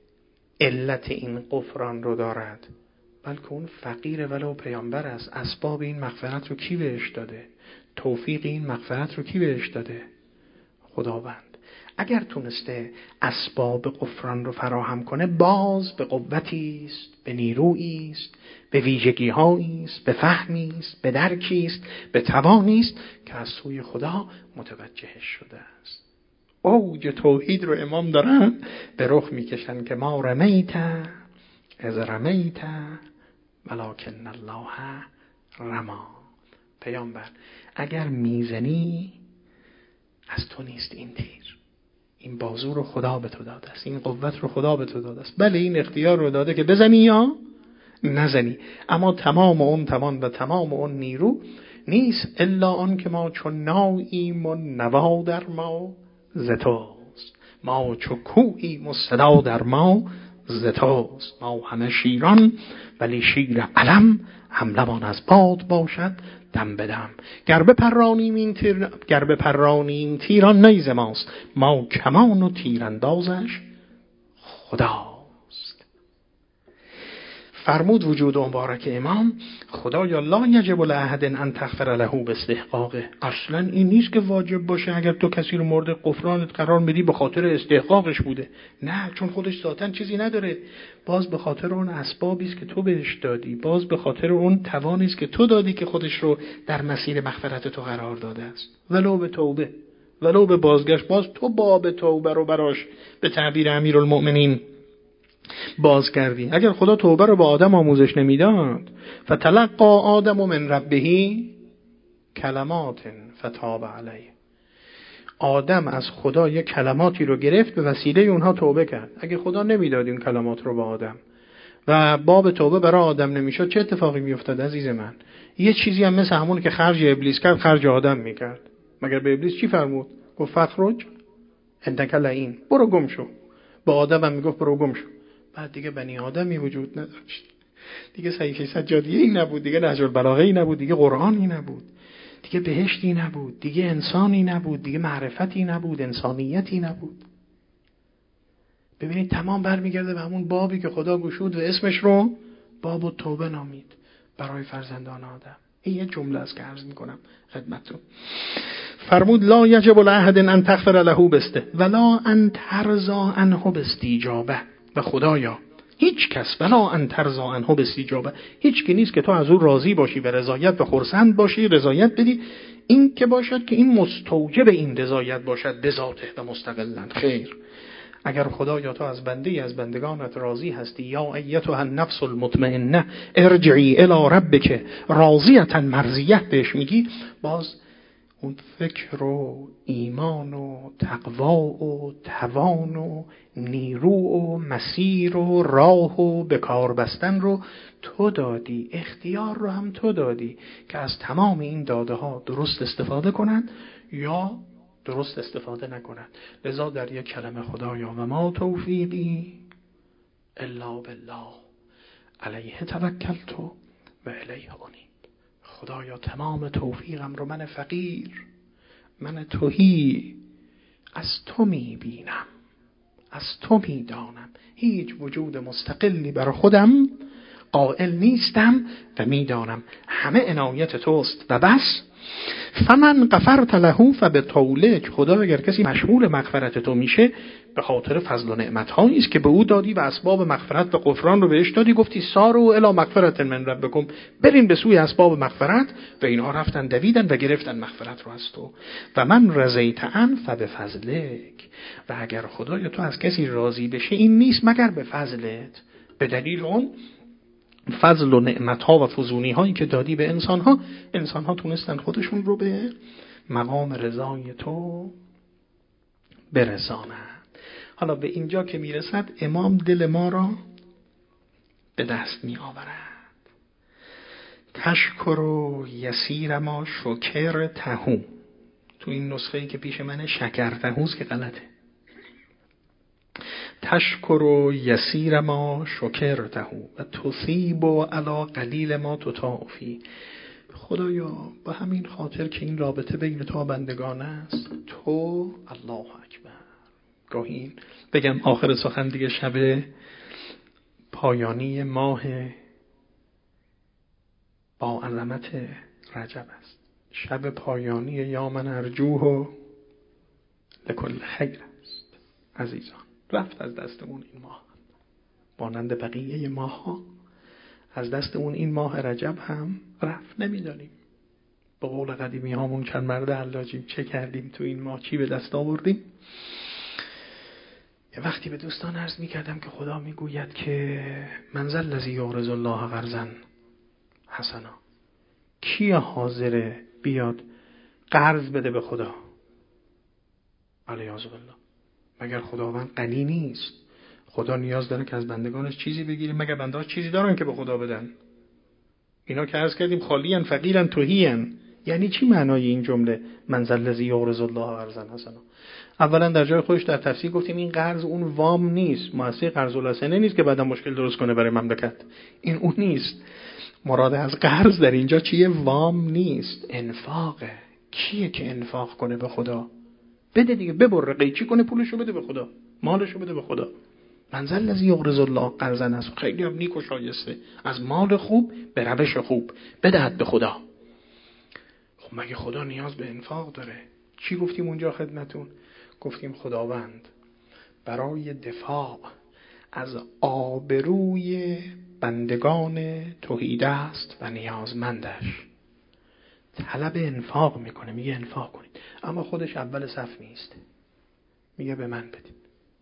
A: علت این غفران رو دارد، بلکه اون فقیر ولو پیامبر است. اسباب این مغفرت رو کی بهش داده؟ توفیق این مغفرت رو کی بهش داده؟ خداوند. اگر تونسته اسباب غفران رو فراهم کنه، باز به قوتی است، به نیرویی است، به ویژگی‌هایی است، به فهمی است، به درکی است، به توانی است که از سوی خدا متوجهش شده است. اوج توحید رو امام دارن به رخ میکشن که ما رمیت از رمیت ولکن الله رما. پیامبر اگر میزنی از تو نیست این تیر، این بازو رو خدا به تو داده است، این قوت رو خدا به تو داده است. بله این اختیار رو داده که بزنی یا نزنی، اما تمام اون توان و تمام اون نیرو نیست الا آن که ما چون ناییم و نوا در ما زتاست، ما چو کوییم و صدا در ما زتاست. ما همه شیران ولی شیر علم، حملمان از باد باشد دم بدم. گر بپرانیم تیران نیز ماست، ما کمان و تیراندازش خداست. فرمود وجود مبارک امام خدایا لا یجب لأحد ان تغفر له باستحقاقه. اصلا این نیست که واجب باشه اگر تو کسی رو مورد غفرانت قرار میدی به خاطر استحقاقش بوده، نه، چون خودش ذاتاً چیزی نداره، باز به خاطر اون اسبابی است که تو بهش دادی، باز به خاطر اون توانی است که تو دادی که خودش رو در مسیر مغفرت تو قرار داده است. ولو به توبه، ولو به بازگشت، باز تو باب توبه رو براش به تعبیر امیرالمؤمنین باز کردی. اگر خدا توبه رو به آدم آموزش نمیداد، فتلقا آدم من ربه کلمات فتاب علیه، آدم از خدا یک کلماتی رو گرفت به وسیله اونها توبه کرد. اگه خدا نمیداد این کلمات رو به آدم و باب توبه برای آدم نمیشد، چه اتفاقی میافتاد عزیز من؟ یه چیزی هم مثل همون که خرج ابلیس کرد خرج آدم میکرد. مگر به ابلیس چی فرمود؟ گفت فخرج انک لعین، برو گم شو. به آدم هم میگفت برو گم شو. بعد دیگه بنی آدمی وجود نداشت، دیگه صحیفه سجادیه‌ای نبود، دیگه نهج البلاغه‌ای نبود، دیگه قرآنی نبود، دیگه بهشتی نبود، دیگه انسانی نبود، دیگه معرفتی نبود، انسانیتی نبود. ببینید تمام برمیگرده به همون بابی که خدا گشود و اسمش رو باب التوبه نامید برای فرزندان آدم. این یه جمله است که عرض میکنم خدمتتون. فرمود لا یجب لأحد ان تغفر له بسته ولا ان ترضى عنه باستیجابه. و خدایا هیچ کس ولا ان ترضى عنه باستیجابه، هیچ کی نیست که تو از او راضی باشی و رضایت و خرسند باشی، رضایت بدی، این که باشد که این مستوجب این رضایت باشد به ذاته و مستقلاً. خیر، اگر خدایا تو از بنده از بندگانت راضی هستی، یا ایتها النفس المطمئنه ارجعی الی ربک راضیه مرضیه بهش میگی، باز اون فکر و ایمان و تقوا و توان و نیرو و مسیر و راه و به کار بستن رو تو دادی، اختیار رو هم تو دادی که از تمام این داده ها درست استفاده کنند یا درست استفاده نکنند. لذا در یک کلمه خدایا و ما توفیقی الا بالله علیه توکلت و الیه انیب. خدایا تمام توفیقم رو من فقیر، من تهی از تو میبینم، از تو میدانم، هیچ وجود مستقلی بر خودم قائل نیستم و میدانم همه عنایت توست و بس. فمن غفرت له فبطولک، خدا اگر کسی مشمول مغفرت تو میشه به خاطر فضل و نعمت هایی است که به او دادی و اسباب مغفرت و غفران رو بهش دادی. گفتی سارو الی مغفرت من ربکم، برین به سوی اسباب مغفرت، و اینها رفتن دویدن و گرفتن مغفرت رو از تو. و من رضیت ان فبفضلک، و اگر خدای تو از کسی راضی بشه این نیست مگر به فضلت، به دلیل اون فضل و نعمت‌ها و فزونی هایی که دادی به انسان‌ها تونستن خودشون رو به مقام رضای تو برسانند. حالا به اینجا که میرسد امام دل ما را به دست می آورد. تشکر و یسیر ما شکر تهو، تو این نسخه‌ای که پیش منه شکر تهوست که غلطه. تشکر و یسیر ما شکر تهو و تصیب و علا قلیل ما تطافی. خدایا با همین خاطر که این رابطه بین تو و بندگان است، تو الله اکبر. گاهی این بگم آخر سخن دیگه، شب پایانی ماه با عظمت رجب است، شب پایانی یا من ارجوه لکل خیر است. عزیزان رفت از دستمون این ماه، مانند بقیه ماه ها از دستمون این ماه رجب هم رفت. نمیدانیم به قول قدیمی هامون چند مرد حلاجیم چه کردیم تو این ماه، چی به دست آوردیم. یه وقتی به دوستان عرض میکردم که خدا میگوید که من ذا الذی یقرض الله قرضا حسنا، کی حاضره بیاد قرض بده به خدا؟ علیاذ بالله. مگر خداوند غنی نیست؟ خدا نیاز داره که از بندگانش چیزی بگیره؟ مگر بنده‌ها چیزی دارن که به خدا بدن؟ اینا که عرض کردیم خالیان فقیرن تهیان. یعنی چی معنای این جمله من ذا الذی یقرض الله قرضا حسنا؟ اولا در جای خودش در تفسیر گفتیم این قرض اون وام نیست، مؤسسه قرض الحسنه نیست که بعدا مشکل درست کنه برای مملکت، این اون نیست. مراد از قرض در اینجا چیه؟ وام نیست، انفاقه. کیه که انفاق کنه به خدا؟ بده دیگه، ببر قیچی کنه پولشو بده به خدا، مالشو بده به خدا. من ذا الذی یقرض الله قرضا حسنا، خیلی هم نیک و شایسته از مال خوب به روش خوب بدهد به خدا. خب مگه خدا نیاز به انفاق داره؟ چی گفتیم اونجا خدمتون؟ گفتیم خداوند برای دفاع از آبروی بندگان توحیدست و نیازمندش طلب انفاق میکنه، میگه انفاق کنید، اما خودش اول صف نیست، میگه به من بدید.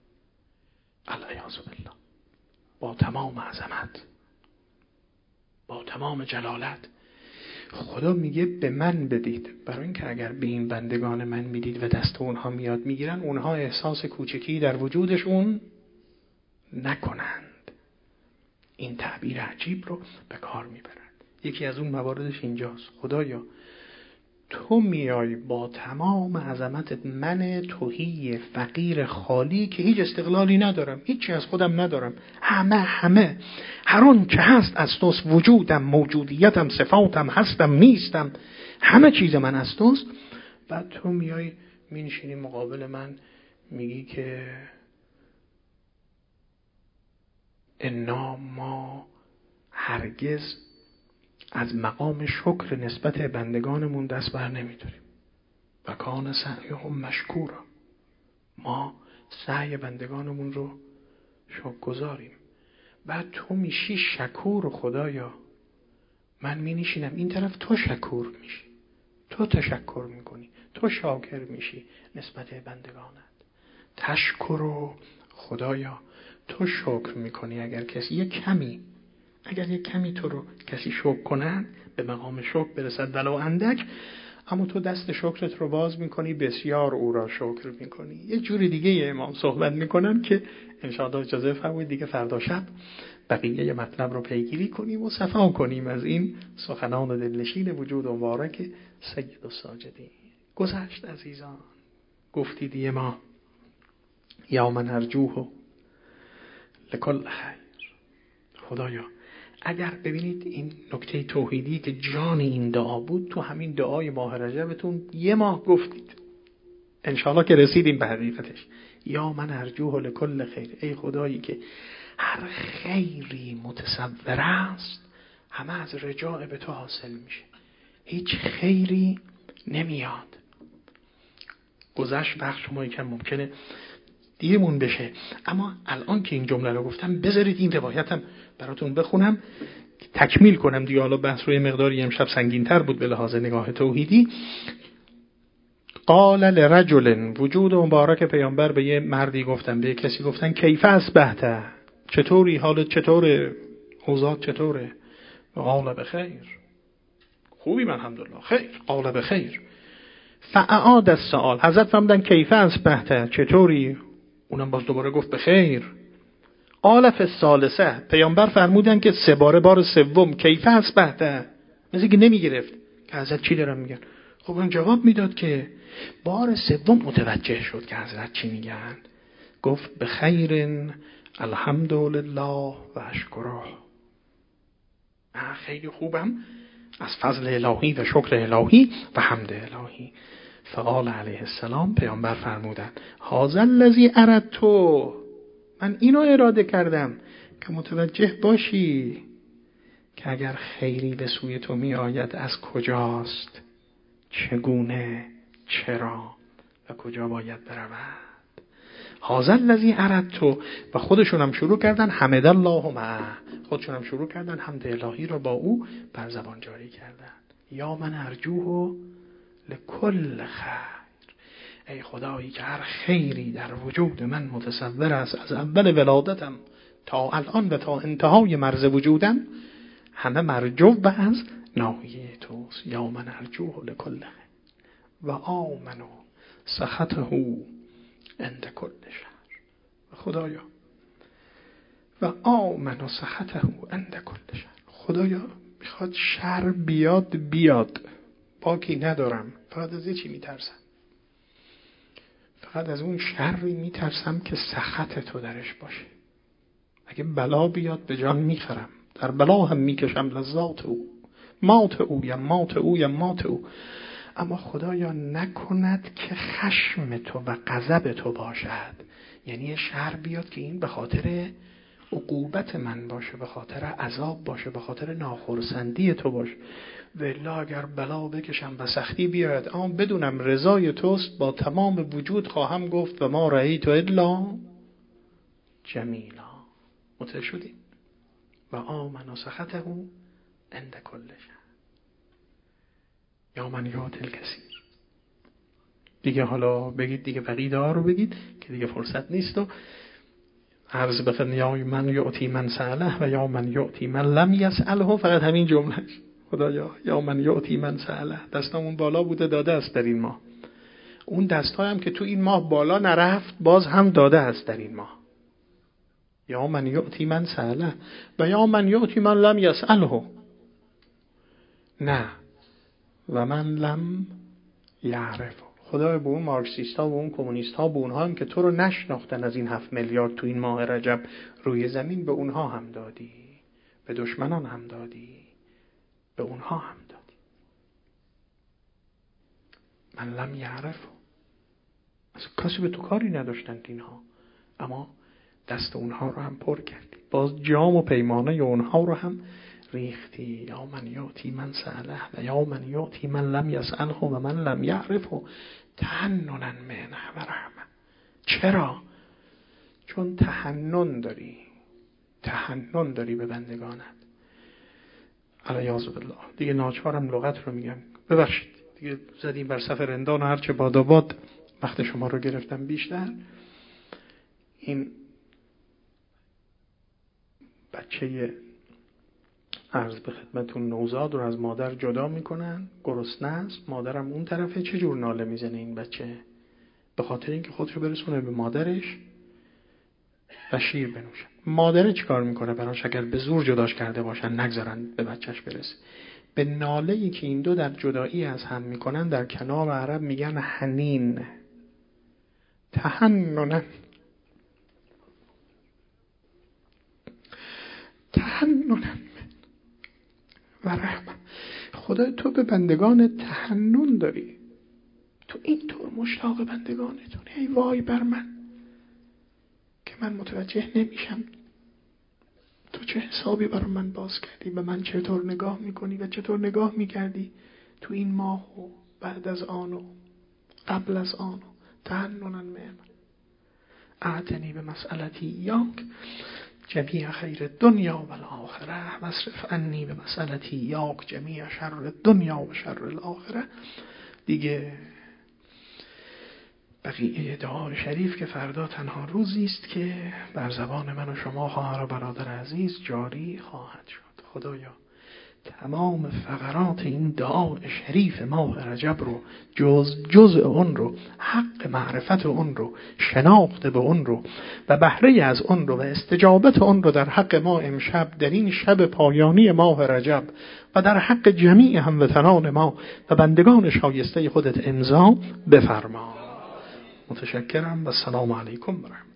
A: الیاذ بالله. با تمام عظمت، با تمام جلالت خدا میگه به من بدید، برای اینکه اگر به این بندگان من میدید و دست اونها میاد میگیرن، اونها احساس کوچکی در وجودشون نکنند. این تعبیر عجیب رو به کار میبرند. یکی از اون مواردش اینجاست. خدایا تو میای با تمام عظمتت، من تهی فقیر خالی که هیچ استقلالی ندارم، هیچی از خودم ندارم، همه هر اون که هست از توست، وجودم، موجودیتم، صفاتم، هستم، نیستم، همه چیز من از توست. بعد تو میای مینشینی مقابل من میگی که انا ما هرگز از مقام شکر نسبت بندگانمون دست بر نمیداریم و کان سعیهم مشکورا، ما سعی بندگانمون رو شکرگزاریم. بعد تو میشی شکور. خدایا من می نشینم این طرف، تو شکور میشی، تو تو تشکر میکنی، تو شاکر میشی نسبت بندگانت. تشکر خدایا تو شکر میکنی. اگر یک کمی تو رو کسی شکر کنن به مقام شکر برسد ولو اندک، اما تو دست شکرت رو باز میکنی، بسیار او را شکر میکنی. یه جوری دیگه امام صحبت میکنن که انشاءالله اجازه فرمایید دیگه فردا شب بقیه مطلب رو پیگیری کنیم و صفا کنیم از این سخنان دلنشین وجود مبارک سید الساجدین. گذشت عزیزان، گفتید یه ما یا من ارجوه لکل خیر. خدایا اگر ببینید این نکته توحیدی که جان این دعا بود، تو همین دعای ماه رجبتون یه ماه گفتید، انشاءالله که رسیدیم به حقیقتش. یا من ارجوه لکل خیر، ای خدایی که هر خیری متصور است همه از رجاء به تو حاصل میشه، هیچ خیری نمیاد. گذشت وقت شما یکم ممکنه دیرمون بشه، اما الان که این جمله رو گفتم بذارید این روایتم براتون بخونم، تکمیل کنم دیگه. حالا بحث روی مقداری امشب سنگین‌تر بود به لحاظ نگاه توحیدی. قال لرجل، وجود مبارک پیامبر به یه مردی گفتن، به کسی گفتن کیف اصبحت، چطوری حالت، چطوره اوضاعت، چطوره؟ قال بخیر، خوبیم الحمدلله، خیر. قال بخیر. فاعاد السؤال، حضرت فرمودن کیف اصبحت، چطوری؟ اونم باز دوباره گفت بخیر. قال فی الثالثه، پیامبر فرمودن که بار سوم کیف اصبحت، مثل که نمیگرفت که حضرت چی دارن میگن. خب اون جواب میداد که بار سوم متوجه شد که حضرت چی میگن. گفت بخیر الحمدلله و اشکره، خیلی خوبم از فضل الهی و شکر الهی و حمد الهی. فقال علیه السلام، پیامبر فرمودن هذا الذی اردت، من اینو اراده کردم که متوجه باشی که اگر خیری به سوی تو می آید از کجاست، چگونه، چرا و کجا باید برود. هذا الذی اردت، و خودشون هم شروع کردن حمد الله معه، خودشون هم شروع کردن حمد الهی رو با او بر زبان جاری کردن. یا من ارجوه لکل خیر، ای خدایی که هر خیری در وجود من متصور است، از اول ولادتم تا الان و تا انتهای مرز وجودم همه مرجو از ناحیه توست. یا من ارجوه لکل خیر و آمن سخطه عند کل شر. خدایا و آمن سخطه عند کل شر، خدایا میخواد شر بیاد باکی ندارم، فقط از چی میترسم؟ فقط از اون شری میترسم که سخط تو درش باشه. اگه بلا بیاد به جان میخرم، در بلا هم میکشم لذات او، مات او یا مات او یا مات او. اما خدایا نکند که خشم تو و غضب تو باشد، یعنی شر بیاد که این به خاطر عقوبت من باشه، به خاطر عذاب باشه، به خاطر ناخرسندی تو باشه. والله اگر بلا بکشم و سختی بیاید اما بدونم رضای توست، با تمام وجود خواهم گفت و ما رأیت الا جمیلا. متوجه شدیم؟ و آمن و سخطه عند کل شر. یا من یات الکثیر. دیگه حالا بگید دیگه بقیه ها رو بگید که دیگه فرصت نیست. و عرض بخن یا من یعطی من سأله و یا من یعطی من لم یسأله، فقط همین جملهش. خدایا یا من یعطی من سأله، دستامون بالا بوده داده است در این ماه، اون دستایم که تو این ماه بالا نرفت باز هم داده است در این ماه. یا من یعطی من سأله و یا من یعطی من لم یسأله. نه و من لم یعرف. خدا به اون مارکسیست ها و اون کمونیست ها، به اونها هم که تو رو نشناختن از این 7 میلیارد تو این ماه رجب روی زمین، به اونها هم دادی، به دشمنان هم دادی، به اونها هم دادی. من لم یعرف، از کسی به تو کاری نداشتند اینها، اما دست اونها رو هم پر کردی، باز جام و پیمانه اونها رو هم ریختی. یا من یعطی من سأله و یا من یعطی من لم یسأله و من لم یعرفه تحننا منه و رحمه. چرا؟ چون تحنن داری به بندگانت. علیاذ بالله. دیگه ناچارم لغت رو میگم، ببخشید دیگه زدیم بر صف رندان و هرچه باد وقت شما رو گرفتم بیشتر. این بچه عرض به خدمتون نوزاد رو از مادر جدا میکنن، گرسنه است، مادرم اون طرفه. چه جور ناله میزنه این بچه؟ به خاطر اینکه خودشو برسونه به مادرش و شیر بنوشه. مادر چیکار میکنه براش؟ اگر به زور جداش کرده باشن نگذارن به بچهش برسه. به ناله‌ای که این دو در جدایی از هم میکنن در کلام عرب میگن حنین، تحننن، تحننن و رحمه. خدا تو به بندگان تحنن داری، تو اینطور مشتاق بندگانتونی. ای وای بر من که من متوجه نمیشم تو چه حسابی برای من باز کردی، به من چطور نگاه میکنی و چطور نگاه میکردی تو این ماه و بعد از آن و قبل از آن و تحننن من اعتنی به مسئلتی یاک جمیع خیر دنیا و الاخره مصرف انی به مسئلتی یاک جمیع شر دنیا و شر الاخره. دیگه بقیه دعای شریف که فردا تنها روزی است که بر زبان من و شما خواهر و برادر عزیز جاری خواهد شد. خدایا تمام فقرات این دعای شریف ماه رجب رو، جزء اون رو، حق معرفت اون رو، شناخت به اون رو و بهره از اون رو و استجابت اون رو در حق ما امشب در این شب پایانی ماه رجب و در حق جمیع هموطنان ما و بندگان شایسته خودت امضا بفرما. متشکرم و السلام علیکم و رحمت الله.